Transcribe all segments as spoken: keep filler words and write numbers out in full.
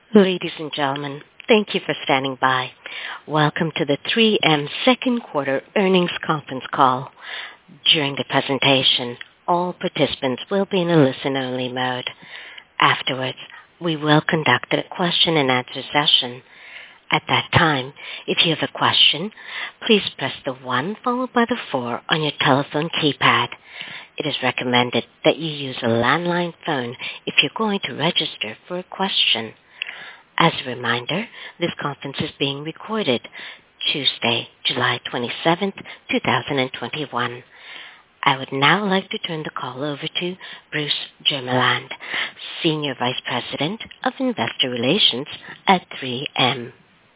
Ladies and gentlemen, thank you for standing by. Welcome to the three M second quarter earnings conference call. During the presentation, all participants will be in a listen-only mode. Afterwards, we will conduct a question and answer session. At that time, if you have a question, please press the one followed by the four on your telephone keypad. It is recommended that you use a landline phone if you're going to register for a question. As a reminder, this conference is being recorded Tuesday, July twenty-seventh, two thousand twenty-one. I would now like to turn the call over to Bruce Jermeland, Senior Vice President of Investor Relations at three M.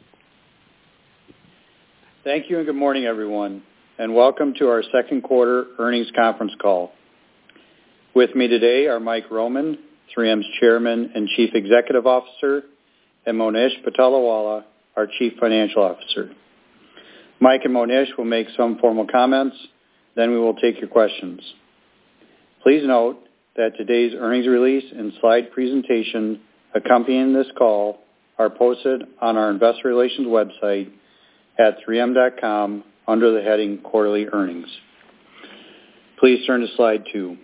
Thank you and good morning, everyone, and welcome to our second quarter earnings conference call. With me today are Mike Roman, three M's Chairman and Chief Executive Officer, and Monish Patolawala, our Chief Financial Officer. Mike and Monish will make some formal comments, then we will take your questions. Please note that today's earnings release and slide presentation accompanying this call are posted on our Investor Relations website at three M dot com under the heading Quarterly Earnings. Please turn to slide two.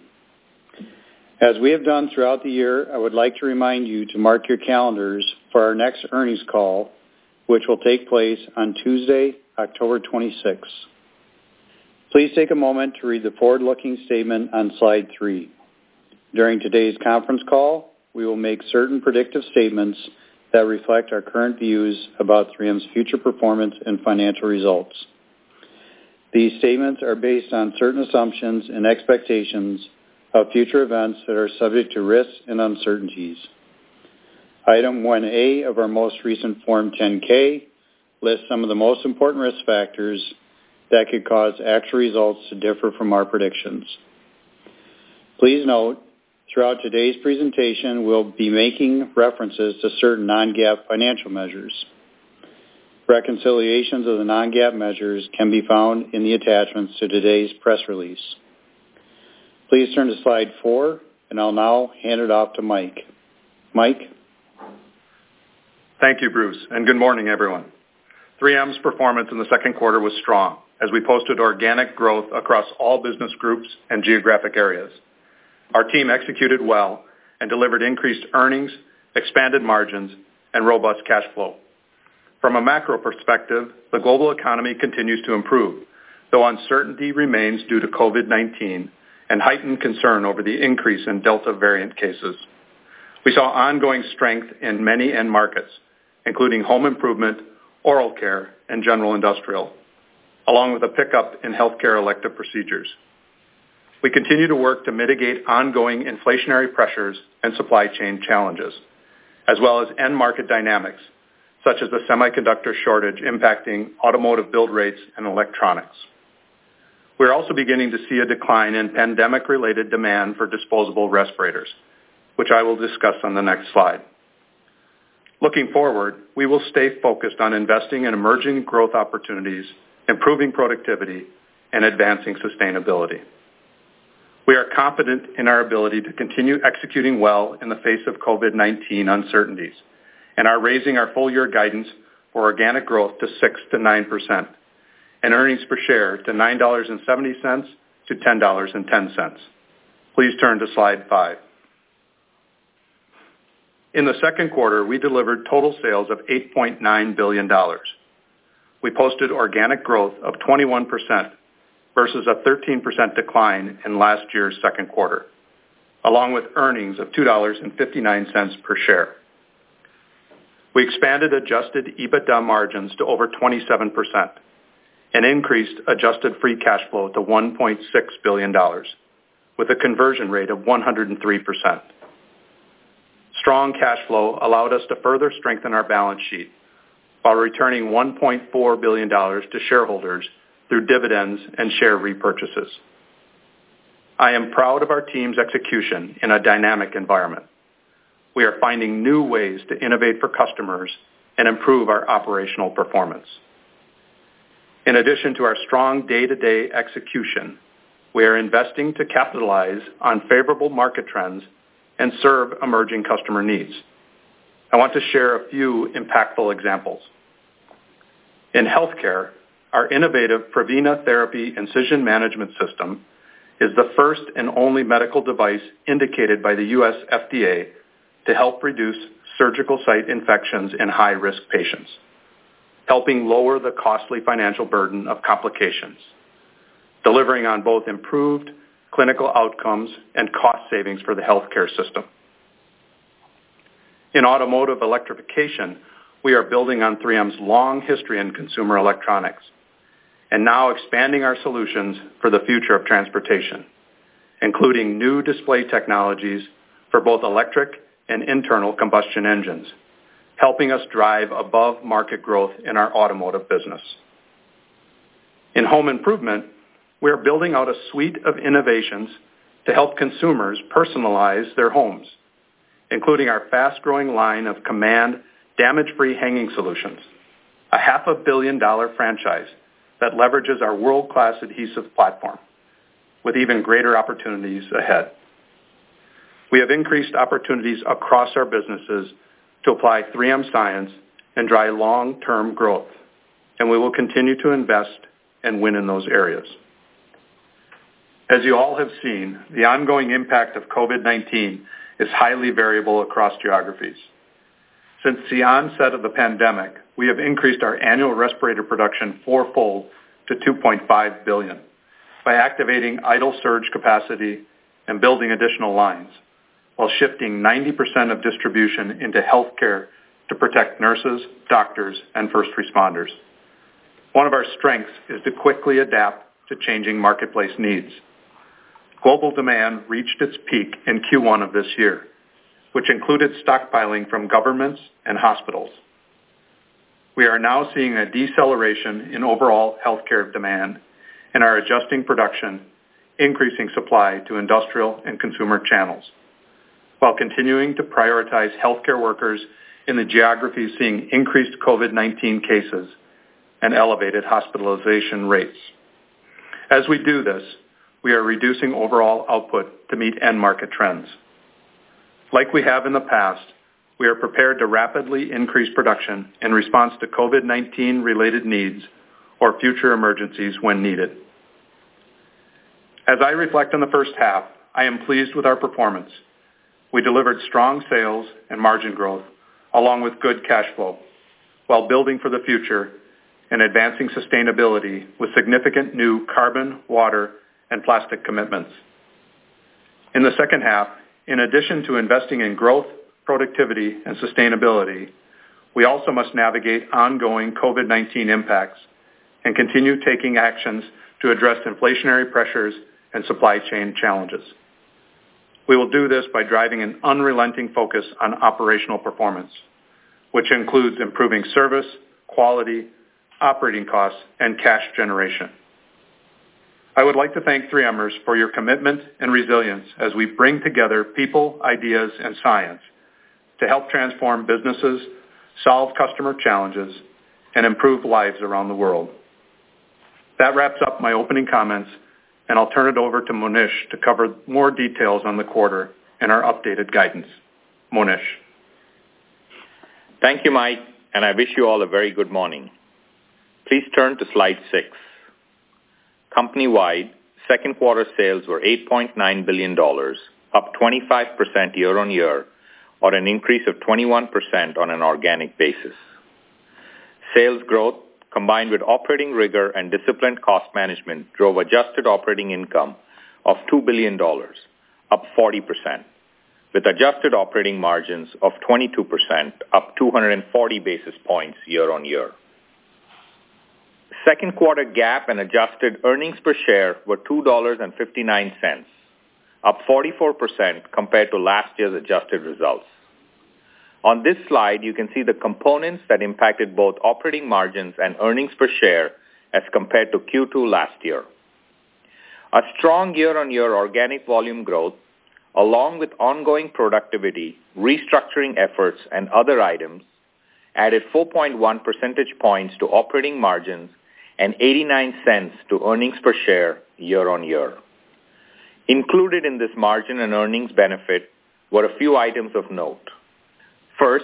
As we have done throughout the year, I would like to remind you to mark your calendars for our next earnings call, which will take place on Tuesday, October twenty-sixth. Please take a moment to read the forward-looking statement on slide three. During today's conference call, we will make certain predictive statements that reflect our current views about three M's future performance and financial results. These statements are based on certain assumptions and expectations of future events that are subject to risks and uncertainties. Item one A of our most recent Form ten K lists some of the most important risk factors that could cause actual results to differ from our predictions. Please note, throughout today's presentation, we'll be making references to certain non-GAAP financial measures. Reconciliations of the non-GAAP measures can be found in the attachments to today's press release. Please turn to slide four, and I'll now hand it off to Mike. Mike? Thank you, Bruce, and good morning, everyone. three M's performance in the second quarter was strong as we posted organic growth across all business groups and geographic areas. Our team executed well and delivered increased earnings, expanded margins, and robust cash flow. From a macro perspective, the global economy continues to improve, though uncertainty remains due to COVID nineteen and heightened concern over the increase in Delta variant cases. We saw ongoing strength in many end markets, including home improvement, oral care, and general industrial, along with a pickup in healthcare elective procedures. We continue to work to mitigate ongoing inflationary pressures and supply chain challenges, as well as end market dynamics, such as the semiconductor shortage impacting automotive build rates and electronics. We're also beginning to see a decline in pandemic-related demand for disposable respirators, which I will discuss on the next slide. Looking forward, we will stay focused on investing in emerging growth opportunities, improving productivity, and advancing sustainability. We are confident in our ability to continue executing well in the face of COVID nineteen uncertainties and are raising our full-year guidance for organic growth to six to nine percent and earnings per share to nine dollars and seventy cents to ten dollars and ten cents. Please turn to slide five. In the second quarter, we delivered total sales of eight point nine billion dollars. We posted organic growth of twenty-one percent versus a thirteen percent decline in last year's second quarter, along with earnings of two dollars and fifty-nine cents per share. We expanded adjusted EBITDA margins to over twenty-seven percent and increased adjusted free cash flow to one point six billion dollars, with a conversion rate of one hundred three percent. Strong cash flow allowed us to further strengthen our balance sheet while returning one point four billion dollars to shareholders through dividends and share repurchases. I am proud of our team's execution in a dynamic environment. We are finding new ways to innovate for customers and improve our operational performance. In addition to our strong day-to-day execution, we are investing to capitalize on favorable market trends and serve emerging customer needs. I want to share a few impactful examples. In healthcare, our innovative Prevena Therapy Incision Management System is the first and only medical device indicated by the U S F D A to help reduce surgical site infections in high-risk patients, helping lower the costly financial burden of complications, delivering on both improved clinical outcomes and cost savings for the healthcare system. In automotive electrification, we are building on three M's long history in consumer electronics and now expanding our solutions for the future of transportation, including new display technologies for both electric and internal combustion engines, helping us drive above market growth in our automotive business. In home improvement, we are building out a suite of innovations to help consumers personalize their homes, including our fast-growing line of Command damage-free hanging solutions, a half a billion dollar franchise that leverages our world-class adhesive platform, with even greater opportunities ahead. We have increased opportunities across our businesses to apply three M science and drive long-term growth, and we will continue to invest and win in those areas. As you all have seen, the ongoing impact of COVID nineteen is highly variable across geographies. Since the onset of the pandemic, we have increased our annual respirator production fourfold to two point five billion by activating idle surge capacity and building additional lines, while shifting ninety percent of distribution into healthcare to protect nurses, doctors, and first responders. One of our strengths is to quickly adapt to changing marketplace needs. Global demand reached its peak in Q one of this year, which included stockpiling from governments and hospitals. We are now seeing a deceleration in overall healthcare demand and are adjusting production, increasing supply to industrial and consumer channels, while continuing to prioritize healthcare workers in the geographies seeing increased COVID nineteen cases and elevated hospitalization rates. As we do this, we are reducing overall output to meet end market trends. Like we have in the past, we are prepared to rapidly increase production in response to COVID nineteen related needs or future emergencies when needed. As I reflect on the first half, I am pleased with our performance. We delivered strong sales and margin growth along with good cash flow while building for the future and advancing sustainability with significant new carbon, water, and plastic commitments. In the second half, in addition to investing in growth, productivity, and sustainability, we also must navigate ongoing COVID nineteen impacts and continue taking actions to address inflationary pressures and supply chain challenges. We will do this by driving an unrelenting focus on operational performance, which includes improving service, quality, operating costs, and cash generation. I would like to thank three Mers for your commitment and resilience as we bring together people, ideas, and science to help transform businesses, solve customer challenges, and improve lives around the world. That wraps up my opening comments, and I'll turn it over to Monish to cover more details on the quarter and our updated guidance. Monish. Thank you, Mike, and I wish you all a very good morning. Please turn to slide six. Company-wide, second quarter sales were eight point nine billion dollars, up twenty-five percent year-on-year, or an increase of twenty-one percent on an organic basis. Sales growth, combined with operating rigor and disciplined cost management, drove adjusted operating income of two billion dollars, up forty percent, with adjusted operating margins of twenty-two percent, up two hundred forty basis points year-on-year. Second quarter GAAP and adjusted earnings per share were two dollars and fifty-nine cents, up forty-four percent compared to last year's adjusted results. On this slide, you can see the components that impacted both operating margins and earnings per share as compared to Q two last year. A strong year-on-year organic volume growth, along with ongoing productivity, restructuring efforts, and other items, added four point one percentage points to operating margins and eighty-nine cents to earnings per share year-on-year. Included in this margin and earnings benefit were a few items of note. First,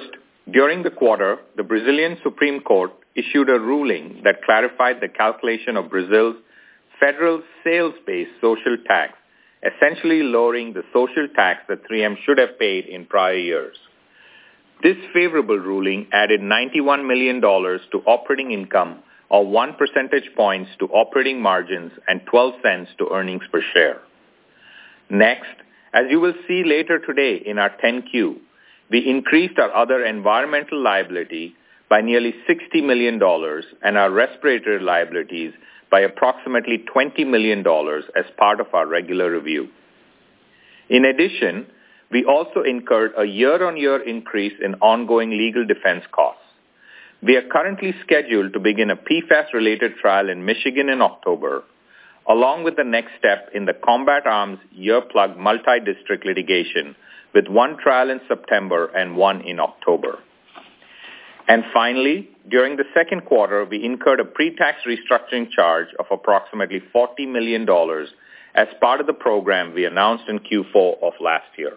During the quarter, the Brazilian Supreme Court issued a ruling that clarified the calculation of Brazil's federal sales-based social tax, essentially lowering the social tax that three M should have paid in prior years. This favorable ruling added ninety-one million dollars to operating income, or one percentage points to operating margins, and twelve cents to earnings per share. Next, as you will see later today in our ten Q, we increased our other environmental liability by nearly sixty million dollars and our respiratory liabilities by approximately twenty million dollars as part of our regular review. In addition, we also incurred a year-on-year increase in ongoing legal defense costs. We are currently scheduled to begin a P FAS-related trial in Michigan in October, along with the next step in the Combat Arms Earplug multi-district litigation, with one trial in September and one in October. And finally, during the second quarter, we incurred a pre-tax restructuring charge of approximately forty million dollars as part of the program we announced in Q four of last year.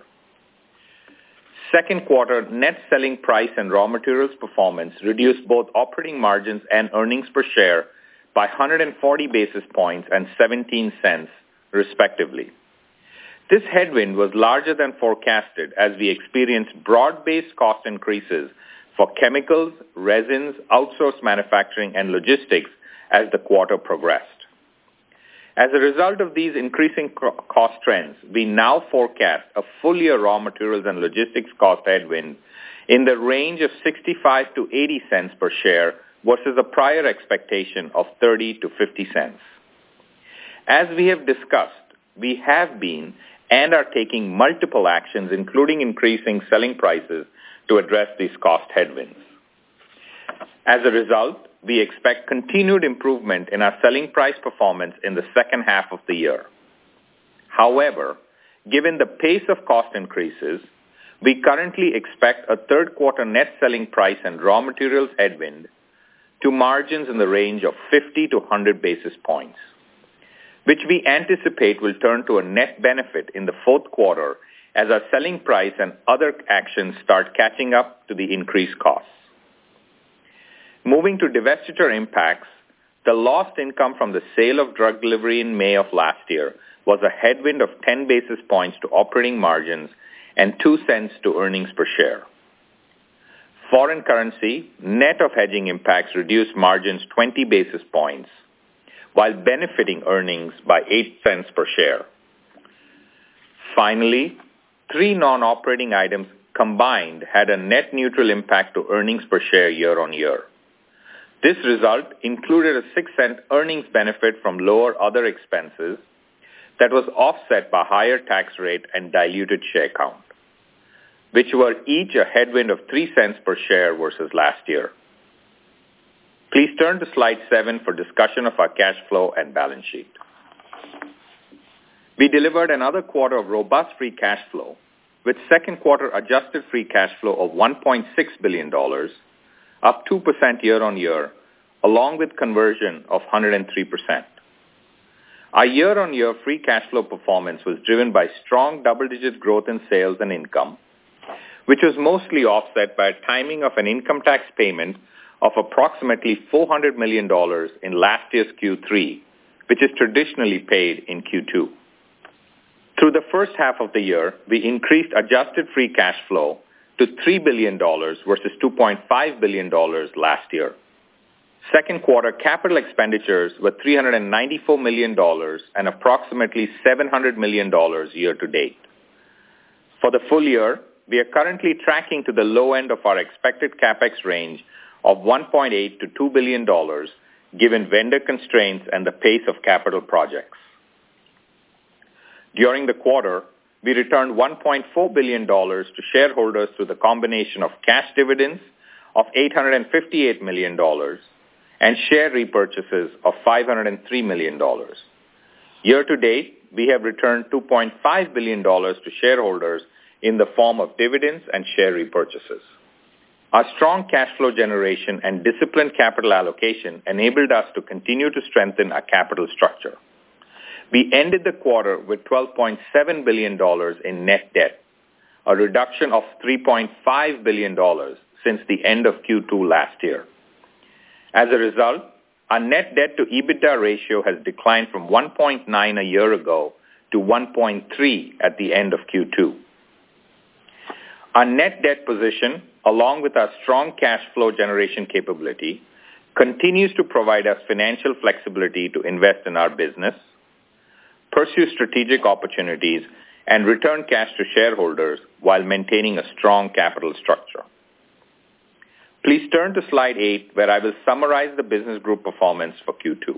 Second quarter net selling price and raw materials performance reduced both operating margins and earnings per share by one hundred forty basis points and seventeen cents, respectively. This headwind was larger than forecasted as we experienced broad-based cost increases for chemicals, resins, outsourced manufacturing, and logistics as the quarter progressed. As a result of these increasing cost trends, we now forecast a full-year raw materials and logistics cost headwind in the range of sixty-five to eighty cents per share versus a prior expectation of thirty to fifty cents. As we have discussed, we have been and are taking multiple actions, including increasing selling prices, to address these cost headwinds. As a result, we expect continued improvement in our selling price performance in the second half of the year. However, given the pace of cost increases, we currently expect a third quarter net selling price and raw materials headwind to margins in the range of fifty to one hundred basis points, which we anticipate will turn to a net benefit in the fourth quarter as our selling price and other actions start catching up to the increased costs. Moving to divestiture impacts, the lost income from the sale of drug delivery in May of last year was a headwind of ten basis points to operating margins and two cents to earnings per share. Foreign currency, net of hedging impacts, reduced margins twenty basis points, while benefiting earnings by eight cents per share. Finally, three non-operating items combined had a net neutral impact to earnings per share year on year. This result included a six cent earnings benefit from lower other expenses that was offset by higher tax rate and diluted share count, which were each a headwind of three cents per share versus last year. Please turn to slide seven for discussion of our cash flow and balance sheet. We delivered another quarter of robust free cash flow, with second quarter adjusted free cash flow of one point six billion dollars, up two percent year on year, along with conversion of one hundred three percent. Our year-on-year free cash flow performance was driven by strong double-digit growth in sales and income, which was mostly offset by a timing of an income tax payment of approximately four hundred million dollars in last year's Q three, which is traditionally paid in Q two. Through the first half of the year, we increased adjusted free cash flow to three billion dollars versus two point five billion dollars last year. Second quarter capital expenditures were three hundred ninety-four million dollars and approximately seven hundred million dollars year to date. For the full year, we are currently tracking to the low end of our expected CapEx range of one point eight to two billion dollars, given vendor constraints and the pace of capital projects. During the quarter, we returned one point four billion dollars to shareholders through the combination of cash dividends of eight hundred fifty-eight million dollars and share repurchases of five hundred three million dollars. Year to date, we have returned two point five billion dollars to shareholders in the form of dividends and share repurchases. Our strong cash flow generation and disciplined capital allocation enabled us to continue to strengthen our capital structure. We ended the quarter with twelve point seven billion dollars in net debt, a reduction of three point five billion dollars since the end of Q two last year. As a result, our net debt to EBITDA ratio has declined from one point nine a year ago to one point three at the end of Q two. Our net debt position, along with our strong cash flow generation capability, continues to provide us financial flexibility to invest in our business, pursue strategic opportunities, and return cash to shareholders while maintaining a strong capital structure. Please turn to slide eight, where I will summarize the business group performance for Q two.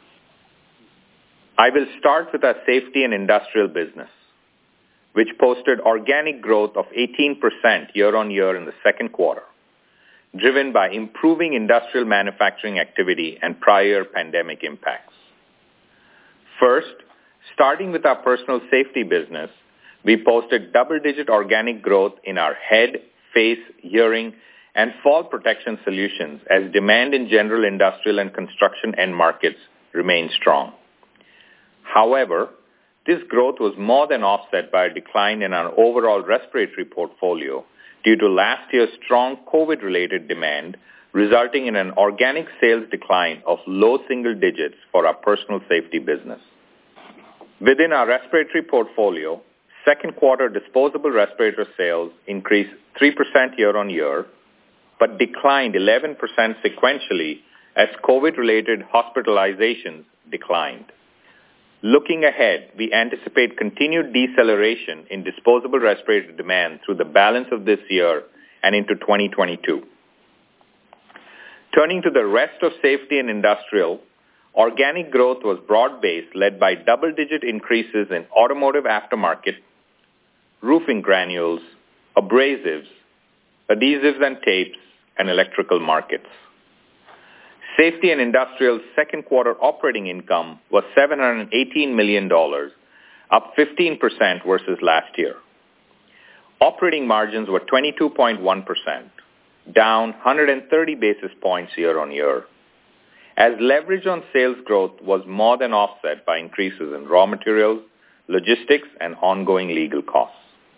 I will start with our safety and industrial business, which posted organic growth of eighteen percent year-on-year in the second quarter, driven by improving industrial manufacturing activity and prior pandemic impacts. First, starting with our personal safety business, we posted double-digit organic growth in our head, face, hearing, and fall protection solutions as demand in general industrial and construction end markets remained strong. However, this growth was more than offset by a decline in our overall respiratory portfolio due to last year's strong COVID-related demand, resulting in an organic sales decline of low single digits for our personal safety business. Within our respiratory portfolio, second quarter disposable respirator sales increased three percent year-on-year, but declined eleven percent sequentially as COVID-related hospitalizations declined. Looking ahead, we anticipate continued deceleration in disposable respirator demand through the balance of this year and into twenty twenty-two. Turning to the rest of safety and industrial, organic growth was broad-based, led by double-digit increases in automotive aftermarket, roofing granules, abrasives, adhesives and tapes, and electrical markets. Safety and Industrial's second quarter operating income was seven hundred eighteen million dollars, up fifteen percent versus last year. Operating margins were twenty-two point one percent, down one hundred thirty basis points year-on-year, as leverage on sales growth was more than offset by increases in raw materials, logistics, and ongoing legal costs.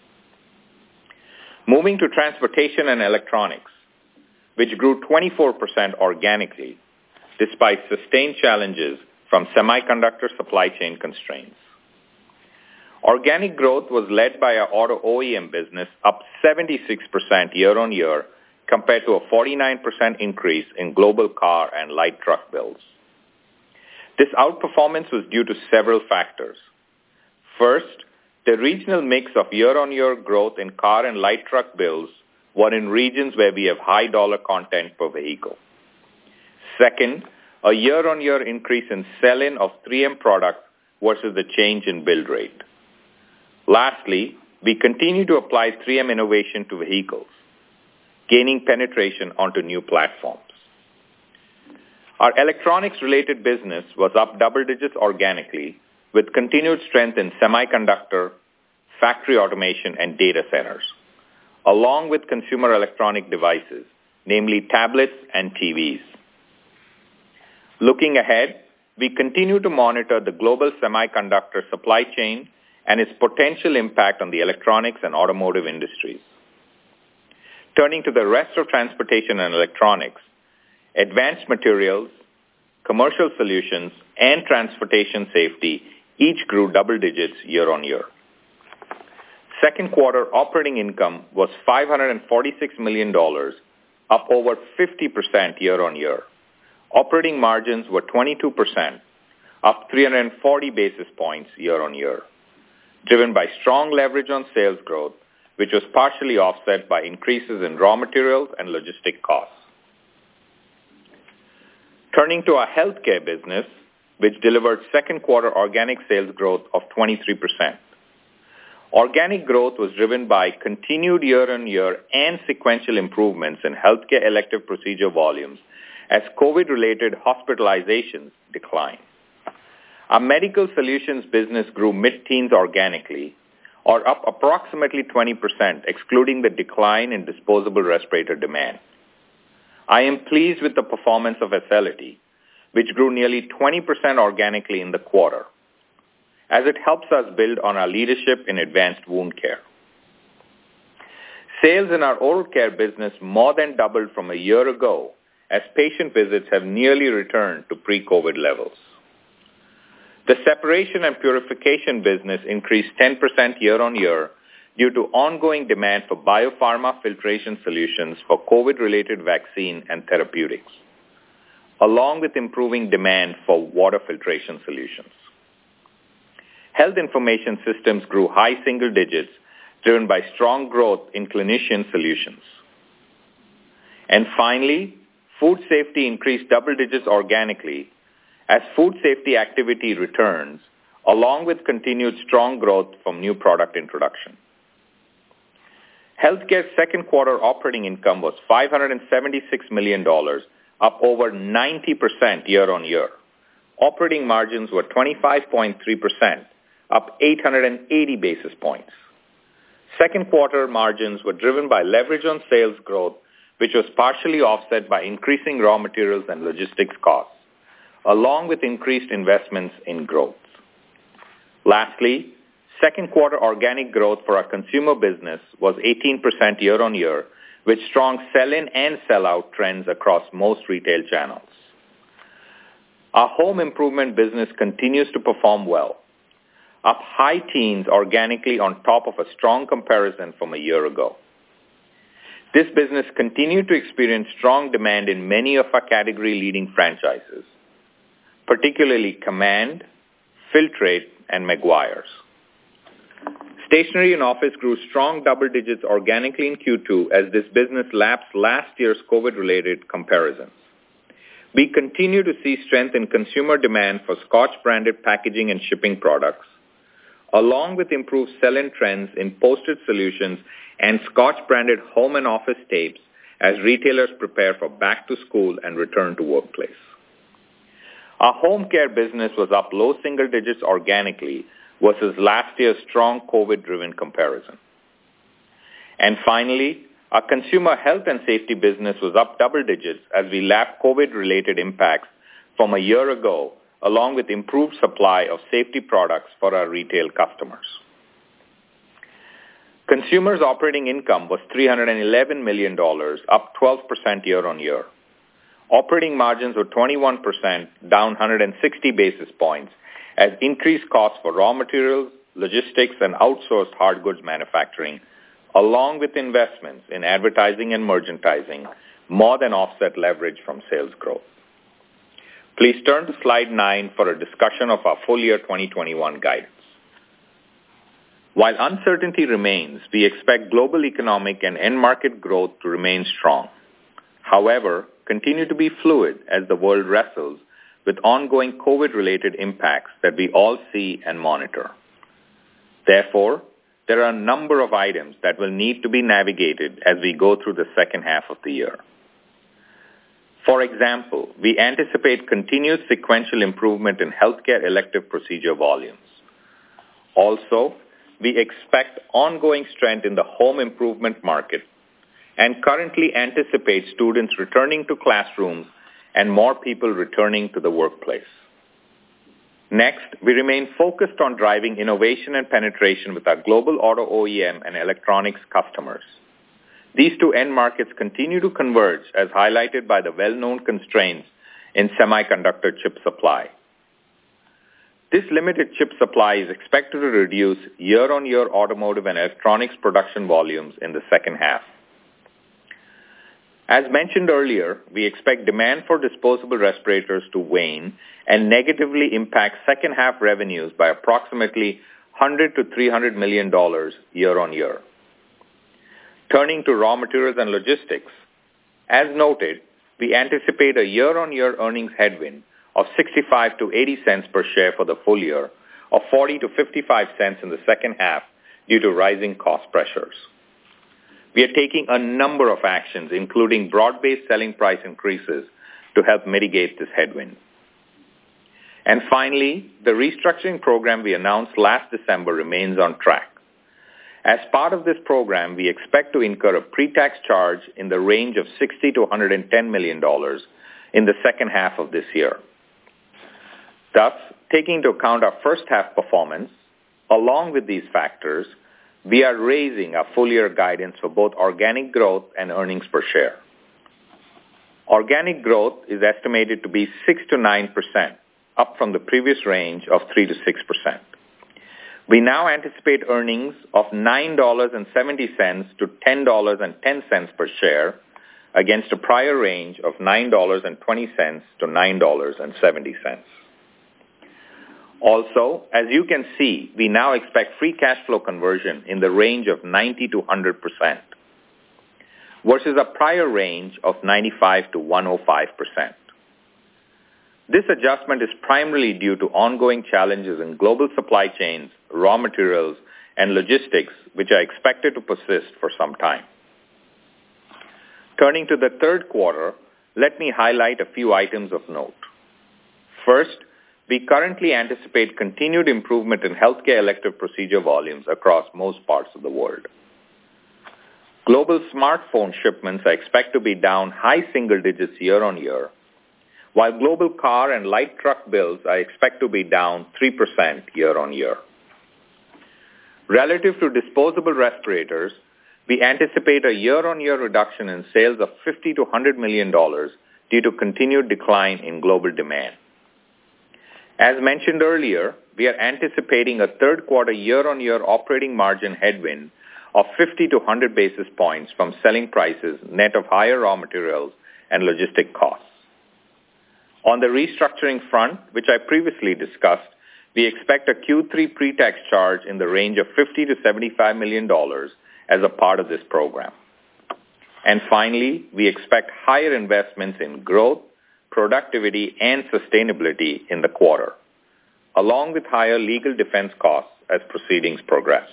Moving to Transportation and Electronics, which grew twenty-four percent organically, despite sustained challenges from semiconductor supply chain constraints. Organic growth was led by our auto O E M business, up seventy-six percent year-on-year, compared to a forty-nine percent increase in global car and light truck builds. This outperformance was due to several factors. First, the regional mix of year-on-year growth in car and light truck builds were in regions where we have high dollar content per vehicle. Second, a year-on-year increase in sell-in of three M products versus the change in build rate. Lastly, we continue to apply three M innovation to vehicles, gaining penetration onto new platforms. Our electronics-related business was up double digits organically, with continued strength in semiconductor, factory automation, and data centers, along with consumer electronic devices, namely tablets and T Vs. Looking ahead, we continue to monitor the global semiconductor supply chain and its potential impact on the electronics and automotive industries. Turning to the rest of Transportation and Electronics, Advanced Materials, Commercial Solutions, and Transportation Safety each grew double digits year-on-year. Second quarter operating income was five hundred forty-six million dollars, up over fifty percent year-on-year. Operating margins were twenty-two percent, up three hundred forty basis points year-on-year, driven by strong leverage on sales growth, which was partially offset by increases in raw materials and logistic costs. Turning to our healthcare business, which delivered second quarter organic sales growth of twenty-three percent. Organic growth was driven by continued year-on-year and sequential improvements in healthcare elective procedure volumes as COVID-related hospitalizations declined. Our medical solutions business grew mid-teens organically, or up approximately twenty percent, excluding the decline in disposable respirator demand. I am pleased with the performance of Acelity, which grew nearly twenty percent organically in the quarter, as it helps us build on our leadership in advanced wound care. Sales in our oral care business more than doubled from a year ago as patient visits have nearly returned to pre-COVID levels. The separation and purification business increased ten percent year-on-year due to ongoing demand for biopharma filtration solutions for COVID-related vaccine and therapeutics, along with improving demand for water filtration solutions. Health information systems grew high single digits, driven by strong growth in clinician solutions. And finally, food safety increased double digits organically as food safety activity returns, along with continued strong growth from new product introduction. Healthcare's second quarter operating income was five hundred seventy-six million dollars, up over ninety percent year-on-year. Operating margins were twenty-five point three percent, up eight hundred eighty basis points. Second quarter margins were driven by leverage on sales growth, which was partially offset by increasing raw materials and logistics costs, along with increased investments in growth. Lastly, second quarter organic growth for our consumer business was eighteen percent year-on-year, with strong sell-in and sell-out trends across most retail channels. Our home improvement business continues to perform well, up high teens organically on top of a strong comparison from a year ago. This business continued to experience strong demand in many of our category-leading franchises, particularly Command, Filtrete, and Meguiar's. Stationery and office grew strong double digits organically in Q two as this business lapsed last year's COVID-related comparisons. We continue to see strength in consumer demand for Scotch-branded packaging and shipping products, along with improved sell-in trends in postage solutions and Scotch-branded home and office tapes as retailers prepare for back to school and return to workplace. Our home care business was up low single digits organically versus last year's strong COVID-driven comparison. And finally, our consumer health and safety business was up double digits as we lapped COVID-related impacts from a year ago, along with improved supply of safety products for our retail customers. Consumers' operating income was three hundred eleven million dollars, up twelve percent year-on-year. Operating margins were twenty-one percent, down one hundred sixty basis points, as increased costs for raw materials, logistics, and outsourced hard goods manufacturing, along with investments in advertising and merchandising, more than offset leverage from sales growth. Please turn to slide nine for a discussion of our full year twenty twenty-one guidance. While uncertainty remains, we expect global economic and end market growth to remain strong. However, continue to be fluid as the world wrestles with ongoing COVID-related impacts that we all see and monitor. Therefore, there are a number of items that will need to be navigated as we go through the second half of the year. For example, we anticipate continued sequential improvement in healthcare elective procedure volumes. Also, we expect ongoing strength in the home improvement market and currently anticipate students returning to classrooms and more people returning to the workplace. Next, we remain focused on driving innovation and penetration with our global auto O E M and electronics customers. These two end markets continue to converge as highlighted by the well-known constraints in semiconductor chip supply. This limited chip supply is expected to reduce year-on-year automotive and electronics production volumes in the second half. As mentioned earlier, we expect demand for disposable respirators to wane and negatively impact second half revenues by approximately one hundred to three hundred million dollars year-on-year. Turning to raw materials and logistics, as noted, we anticipate a year-on-year earnings headwind of sixty-five to eighty cents per share for the full year, or forty to fifty-five cents in the second half due to rising cost pressures. We are taking a number of actions, including broad-based selling price increases, to help mitigate this headwind. And finally, the restructuring program we announced last December remains on track. As part of this program, we expect to incur a pre-tax charge in the range of sixty to one hundred ten million dollars in the second half of this year. Thus, taking into account our first half performance, along with these factors, we are raising our full-year guidance for both organic growth and earnings per share. Organic growth is estimated to be six to nine percent, up from the previous range of three to six percent. We now anticipate earnings of nine dollars and seventy cents to ten dollars and ten cents per share, against a prior range of nine dollars and twenty cents to nine dollars and seventy cents. Also, as you can see, we now expect free cash flow conversion in the range of ninety to one hundred percent, versus a prior range of ninety-five to one hundred five percent. This adjustment is primarily due to ongoing challenges in global supply chains, raw materials, and logistics, which are expected to persist for some time. Turning to the third quarter, let me highlight a few items of note. First, we currently anticipate continued improvement in healthcare elective procedure volumes across most parts of the world. Global smartphone shipments are expected to be down high single digits year on year, while global car and light truck builds are expected to be down three percent year on year. Relative to disposable respirators, we anticipate a year-on-year reduction in sales of fifty to one hundred million dollars due to continued decline in global demand. As mentioned earlier, we are anticipating a third quarter year-on-year operating margin headwind of fifty to one hundred basis points from selling prices net of higher raw materials and logistic costs. On the restructuring front, which I previously discussed, we expect a Q three pre-tax charge in the range of fifty to seventy-five million dollars as a part of this program. And finally, we expect higher investments in growth, productivity, and sustainability in the quarter, along with higher legal defense costs as proceedings progress.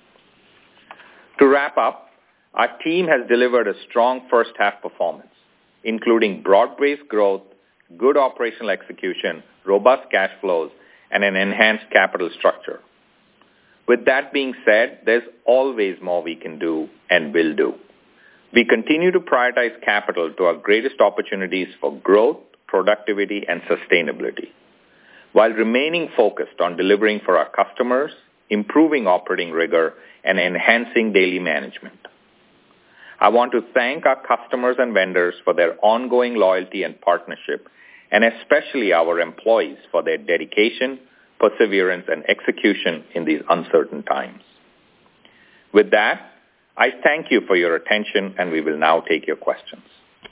To wrap up, our team has delivered a strong first half performance, including broad-based growth, good operational execution, robust cash flows, and an enhanced capital structure. With that being said, there's always more we can do and will do. We continue to prioritize capital to our greatest opportunities for growth, productivity, and sustainability, while remaining focused on delivering for our customers, improving operating rigor, and enhancing daily management. I want to thank our customers and vendors for their ongoing loyalty and partnership, and especially our employees for their dedication, perseverance, and execution in these uncertain times. With that, I thank you for your attention, and we will now take your questions.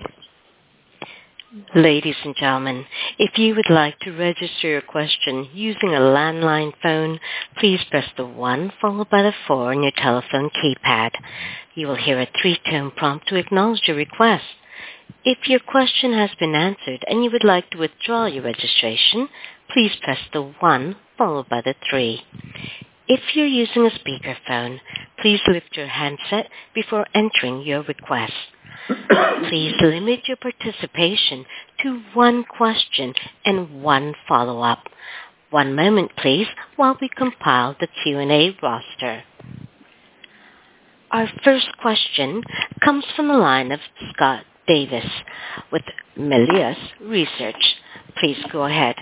Ladies and gentlemen, if you would like to register your question using a landline phone, please press the one followed by the four on your telephone keypad. You will hear a three-tone prompt to acknowledge your request. If your question has been answered and you would like to withdraw your registration, please press the one followed by the three. If you're using a speakerphone, please lift your handset before entering your request. Please limit your participation to one question and one follow-up. One moment, please, while we compile the Q and A roster. Our first question comes from the line of Scott Davis with Melius Research. Please go ahead.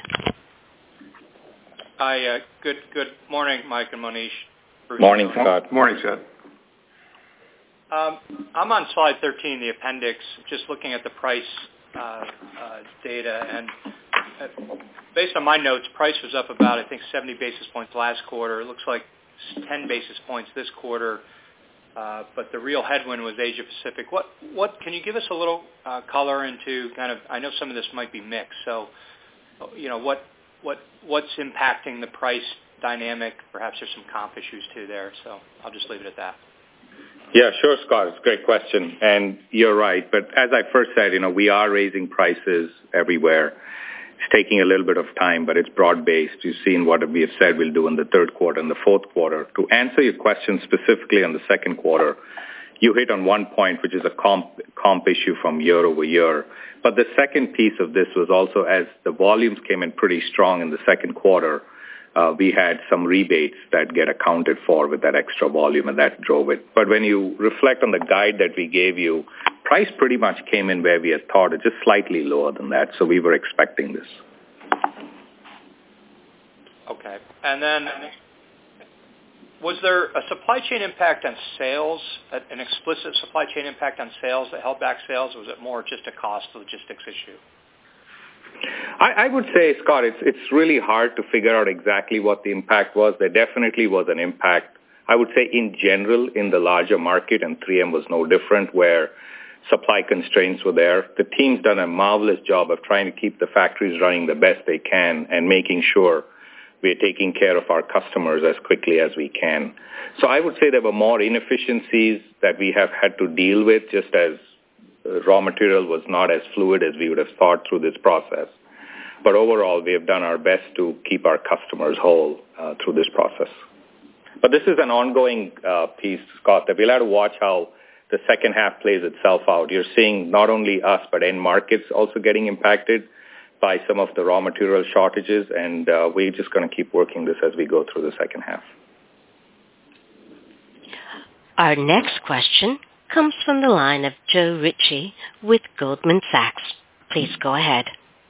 Hi, uh, good good morning, Mike and Monish. Bruce. Morning, Scott. Morning, Scott. Um, I'm on slide thirteen, the appendix, just looking at the price uh, uh, data, and uh, based on my notes, price was up about, I think, seventy basis points last quarter. It looks like ten basis points this quarter, uh, but the real headwind was Asia Pacific. What what can you give us a little uh, color into kind of? I know some of this might be mixed, so you know what what what's impacting the price dynamic? Perhaps there's some comp issues too there, so I'll just leave it at that. Yeah, sure, Scott. It's a great question, and you're right. But as I first said, you know, we are raising prices everywhere. It's taking a little bit of time, but it's broad-based. You've seen what we have said we'll do in the third quarter and the fourth quarter. To answer your question specifically on the second quarter, you hit on one point, which is a comp, comp issue from year over year. But the second piece of this was also as the volumes came in pretty strong in the second quarter, Uh, we had some rebates that get accounted for with that extra volume, and that drove it. But when you reflect on the guide that we gave you, price pretty much came in where we had thought, it just slightly lower than that, so we were expecting this. Okay. And then was there a supply chain impact on sales, an explicit supply chain impact on sales that held back sales, or was it more just a cost logistics issue? I, I would say, Scott, it's it's really hard to figure out exactly what the impact was. There definitely was an impact. I would say in general in the larger market, and three M was no different, where supply constraints were there. The team's done a marvelous job of trying to keep the factories running the best they can and making sure we're taking care of our customers as quickly as we can. So I would say there were more inefficiencies that we have had to deal with, just as raw material was not as fluid as we would have thought through this process. But overall, we have done our best to keep our customers whole uh, through this process. But this is an ongoing uh, piece, Scott, that we'll have to watch how the second half plays itself out. You're seeing not only us, but end markets also getting impacted by some of the raw material shortages, and uh, we're just going to keep working this as we go through the second half. Our next question comes from the line of Joe Ritchie with Goldman Sachs. Please go ahead.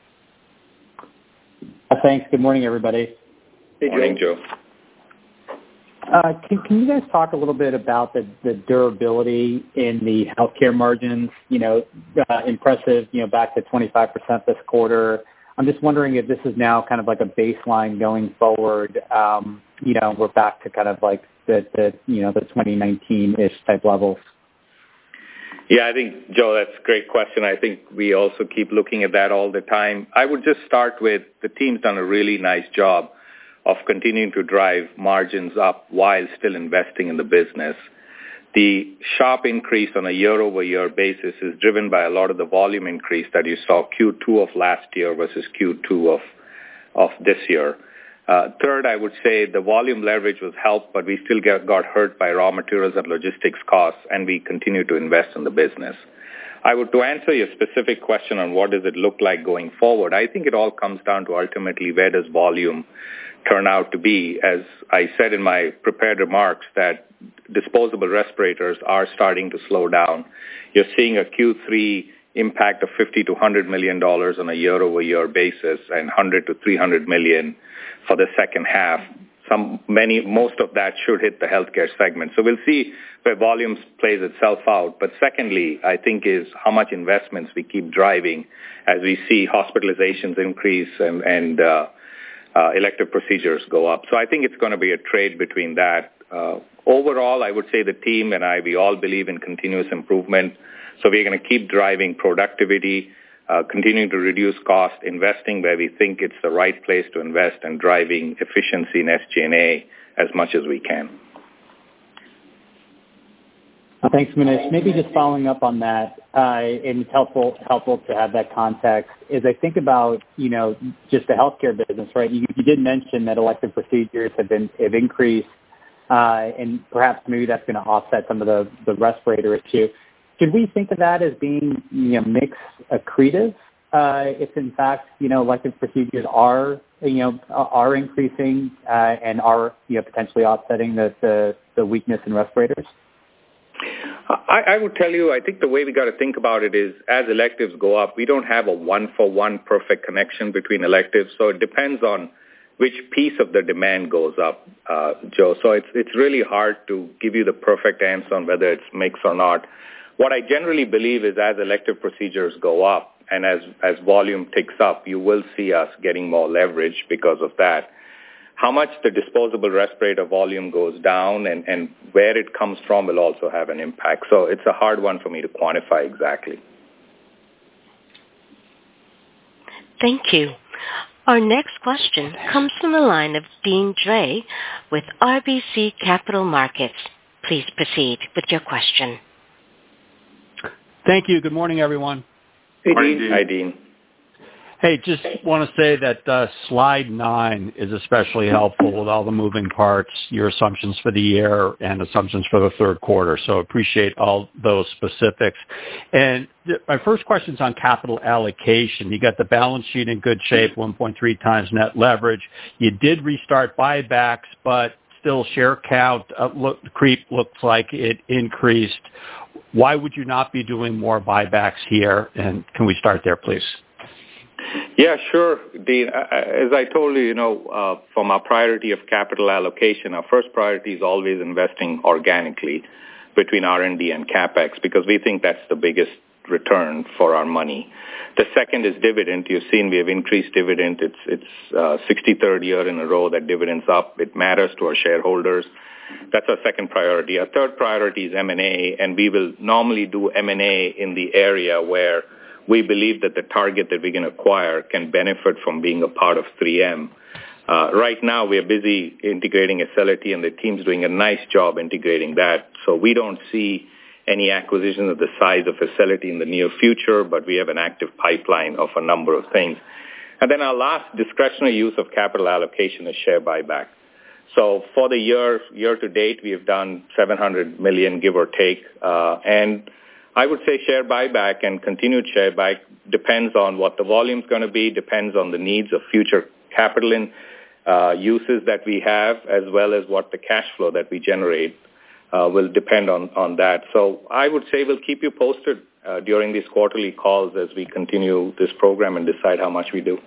Uh, thanks. Good morning, everybody. Good morning, Joe. Uh, can, can you guys talk a little bit about the, the durability in the healthcare margins? You know, uh, impressive, you know, back to twenty-five percent this quarter. I'm just wondering if this is now kind of like a baseline going forward. Um, you know, we're back to kind of like the, the you know, the twenty nineteen-ish type levels. Yeah, I think, Joe, that's a great question. I think we also keep looking at that all the time. I would just start with the team's done a really nice job of continuing to drive margins up while still investing in the business. The sharp increase on a year-over-year basis is driven by a lot of the volume increase that you saw Q two of last year versus Q two of, of this year. Uh, third, I would say the volume leverage was helped, but we still get, got hurt by raw materials and logistics costs, and we continue to invest in the business. I would, to answer your specific question on what does it look like going forward, I think it all comes down to ultimately where does volume turn out to be. As I said in my prepared remarks, that disposable respirators are starting to slow down. You're seeing a Q three impact of fifty to one hundred million dollars on a year-over-year basis, and one hundred to three hundred million for the second half. Some, many, most of that should hit the healthcare segment. So we'll see where volumes plays itself out. But secondly, I think is how much investments we keep driving as we see hospitalizations increase and, and uh, uh, elective procedures go up. So I think it's going to be a trade between that. Uh, overall, I would say the team and I, we all believe in continuous improvement. So we're going to keep driving productivity, uh, continuing to reduce cost, investing where we think it's the right place to invest, and driving efficiency in S G and A as much as we can. Thanks, Manish. Maybe just following up on that, uh, and it's helpful helpful to have that context. As I think about, you know, just the healthcare business, right? You, you did mention that elective procedures have been have increased, uh, and perhaps maybe that's going to offset some of the, the respirator issue. Should we think of that as being, you know, mix accretive? Uh, if in fact, you know, elective procedures are, you know, are increasing uh, and are, you know, potentially offsetting the, the, the weakness in respirators? I, I would tell you, I think the way we got to think about it is as electives go up, we don't have a one-for-one perfect connection between electives. So it depends on which piece of the demand goes up, uh, Joe. So it's it's really hard to give you the perfect answer on whether it's mix or not. What I generally believe is as elective procedures go up and as, as volume ticks up, you will see us getting more leverage because of that. How much the disposable respirator volume goes down and, and where it comes from will also have an impact. So it's a hard one for me to quantify exactly. Thank you. Our next question comes from the line of Deane Dray with R B C Capital Markets. Please proceed with your question. Thank you. Good morning, everyone. Hey, Dean. Hi, Dean. Hey, just want to say that uh, slide nine is especially helpful with all the moving parts, your assumptions for the year and assumptions for the third quarter. So appreciate all those specifics. And th- my first question is on capital allocation. You got the balance sheet in good shape, one point three times net leverage. You did restart buybacks, but still share count uh, look, creep looks like it increased. Why would you not be doing more buybacks here? And can we start there, please? Yeah, sure, Dean. As I told you, you know, uh, from our priority of capital allocation, our first priority is always investing organically between R and D and CapEx because we think that's the biggest return for our money. The second is dividend. You've seen we have increased dividend. It's it's uh, sixty-third year in a row that dividend's up. It matters to our shareholders. That's our second priority. Our third priority is M and A, and we will normally do M and A in the area where we believe that the target that we're going to acquire can benefit from being a part of three M. Uh, right now, we are busy integrating Acelity, and the team's doing a nice job integrating that. So we don't see any acquisition of the size of Acelity in the near future, but we have an active pipeline of a number of things. And then our last discretionary use of capital allocation is share buyback. So for the year, year to date, we have done seven hundred million dollars, give or take, uh, and I would say share buyback and continued share buyback depends on what the volume is going to be, depends on the needs of future capital in, uh, uses that we have, as well as what the cash flow that we generate uh, will depend on, on that. So I would say we'll keep you posted uh, during these quarterly calls as we continue this program and decide how much we do.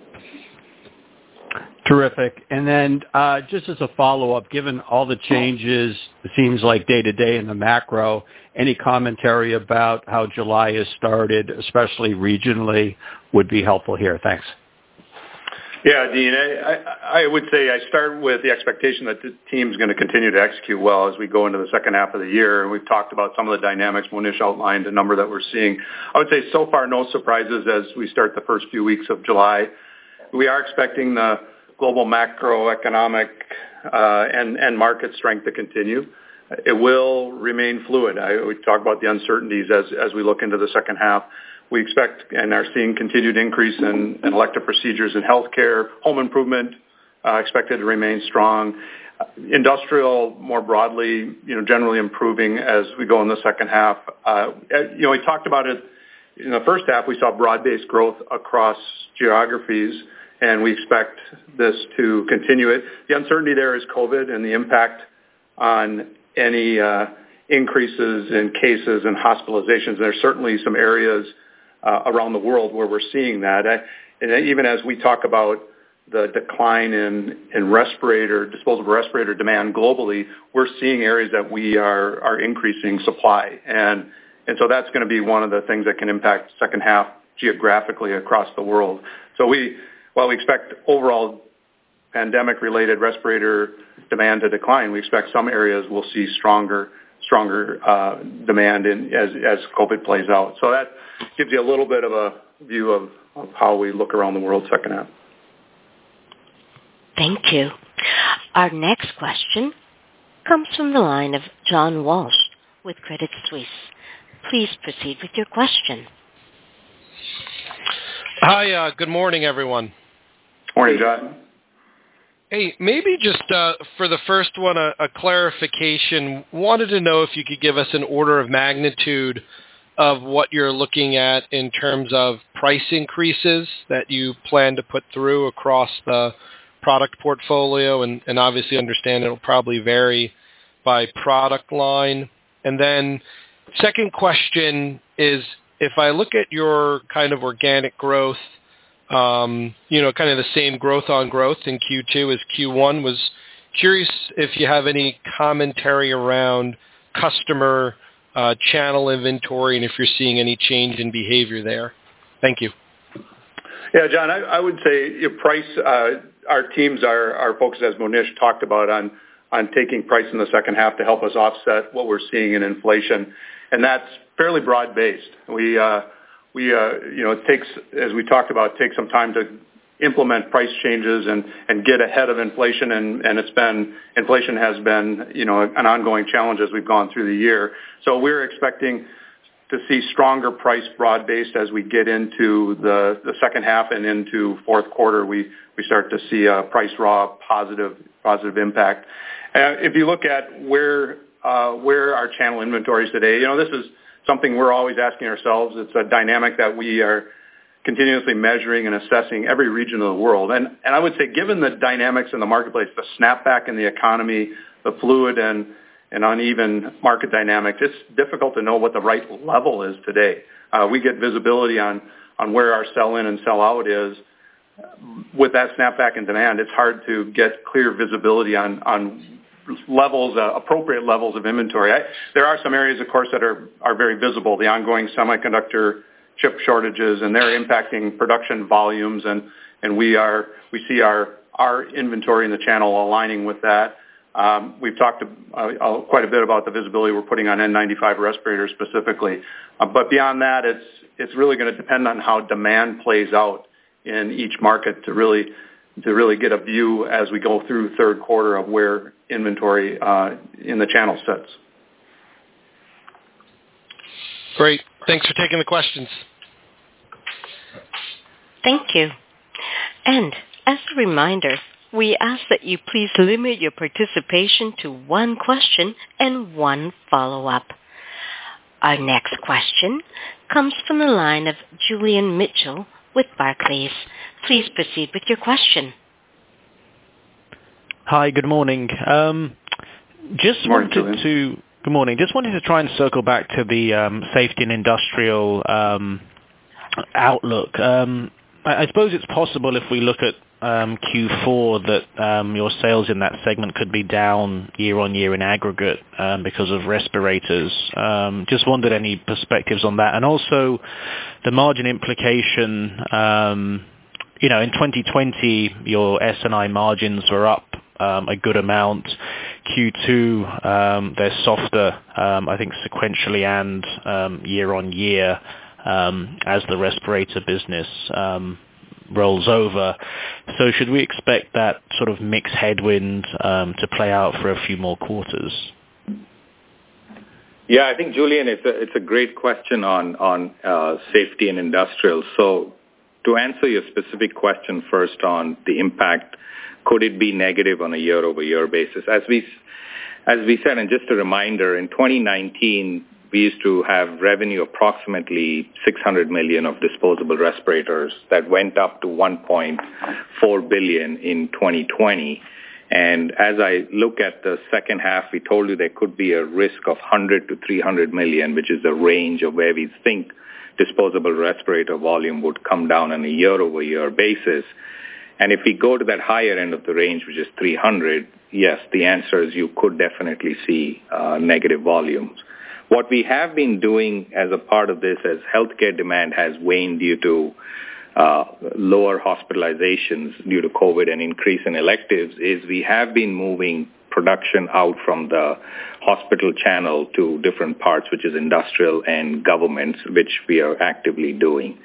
Terrific. And then uh, just as a follow-up, given all the changes, it seems like day-to-day in the macro, any commentary about how July has started, especially regionally, would be helpful here. Thanks. Yeah, Dean, I, I would say I start with the expectation that the team's going to continue to execute well as we go into the second half of the year. And we've talked about some of the dynamics. Monish outlined a number that we're seeing. I would say so far no surprises as we start the first few weeks of July. We are expecting the global macroeconomic uh, and, and market strength to continue. It will remain fluid. I, we talk about the uncertainties as, as we look into the second half. We expect and are seeing continued increase in, in elective procedures in healthcare, home improvement uh, expected to remain strong. Uh, industrial, more broadly, you know, generally improving as we go in the second half. Uh, you know, we talked about it in the first half. We saw broad-based growth across geographies, and we expect this to continue. It. The uncertainty there is COVID and the impact on any uh, increases in cases and hospitalizations. There's certainly some areas uh, around the world where we're seeing that. I, and even as we talk about the decline in, in respirator, disposable respirator demand globally, we're seeing areas that we are, are increasing supply. And, and so that's going to be one of the things that can impact second half geographically across the world. So we, while we expect overall pandemic-related respirator demand to decline, we expect some areas will see stronger stronger uh, demand in, as, as COVID plays out. So that gives you a little bit of a view of, of how we look around the world second half. Thank you. Our next question comes from the line of John Walsh with Credit Suisse. Please proceed with your question. Hi, uh, good morning, everyone. Morning, John. Hey, maybe just uh, for the first one, a, a clarification. Wanted to know if you could give us an order of magnitude of what you're looking at in terms of price increases that you plan to put through across the product portfolio, and, and obviously understand it'll probably vary by product line. And then second question is, if I look at your kind of organic growth, Um, you know, kind of the same growth on growth in Q two as Q one. Was curious if you have any commentary around customer uh, channel inventory and if you're seeing any change in behavior there. Thank you. Yeah, John, I, I would say your price, uh, our teams are, are focused, as Monish talked about, on, on taking price in the second half to help us offset what we're seeing in inflation. And that's fairly broad-based. We, uh, We, uh, you know, it takes, as we talked about, take some time to implement price changes and, and get ahead of inflation. And, and it's been, inflation has been, you know, an ongoing challenge as we've gone through the year. So we're expecting to see stronger price broad-based as we get into the, the second half and into fourth quarter. We, we start to see a price raw positive, positive impact. Uh, if you look at where, uh, where our channel inventories today, you know, this is something we're always asking ourselves. It's a dynamic that we are continuously measuring and assessing every region of the world. And, and I would say, given the dynamics in the marketplace, the snapback in the economy, the fluid and, and uneven market dynamics, it's difficult to know what the right level is today. Uh, we get visibility on, on where our sell-in and sell-out is, with that snapback in demand, it's hard to get clear visibility on, on levels, uh, appropriate levels of inventory. I, there are some areas, of course, that are, are very visible, the ongoing semiconductor chip shortages, and they're impacting production volumes, and, and we are we see our, our inventory in the channel aligning with that. Um, we've talked uh, quite a bit about the visibility we're putting on N ninety-five respirators specifically. Uh, but beyond that, it's it's really going to depend on how demand plays out in each market to really to really get a view as we go through third quarter of where inventory uh, in the channel sits. Great. Thanks for taking the questions. Thank you. And as a reminder, we ask that you please limit your participation to one question and one follow-up. Our next question comes from the line of Julian Mitchell with Barclays. Please proceed with your question. Hi, good morning. Um, just good morning, wanted Julian. to good morning. Just wanted to try and circle back to the um, safety and industrial um, outlook. Um, I, I suppose it's possible if we look at um, Q four that um, your sales in that segment could be down year on year in aggregate um, because of respirators. Um, just wondered any perspectives on that, and also the margin implication. Um, you know, in twenty twenty, your S and I margins were up um, a good amount. Q two, um, they're softer, um, I think sequentially and um, year on year um, as the respirator business um, rolls over. So should we expect that sort of mixed headwind um, to play out for a few more quarters? Yeah, I think, Julian, it's a, it's a great question on, on uh, safety and industrial. So to answer your specific question first on the impact, could it be negative on a year-over-year basis? As we, as we said, and just a reminder, in twenty nineteen, we used to have revenue approximately six hundred million of disposable respirators that went up to one point four billion in twenty twenty. And as I look at the second half, we told you there could be a risk of one hundred to three hundred million, which is the range of where we think disposable respirator volume would come down on a year-over-year basis. And if we go to that higher end of the range, which is three hundred, yes, the answer is you could definitely see uh, negative volumes. What we have been doing as a part of this, as healthcare demand has waned due to uh, lower hospitalizations due to COVID and increase in electives, is we have been moving production out from the hospital channel to different parts, which is industrial and governments, which we are actively doing.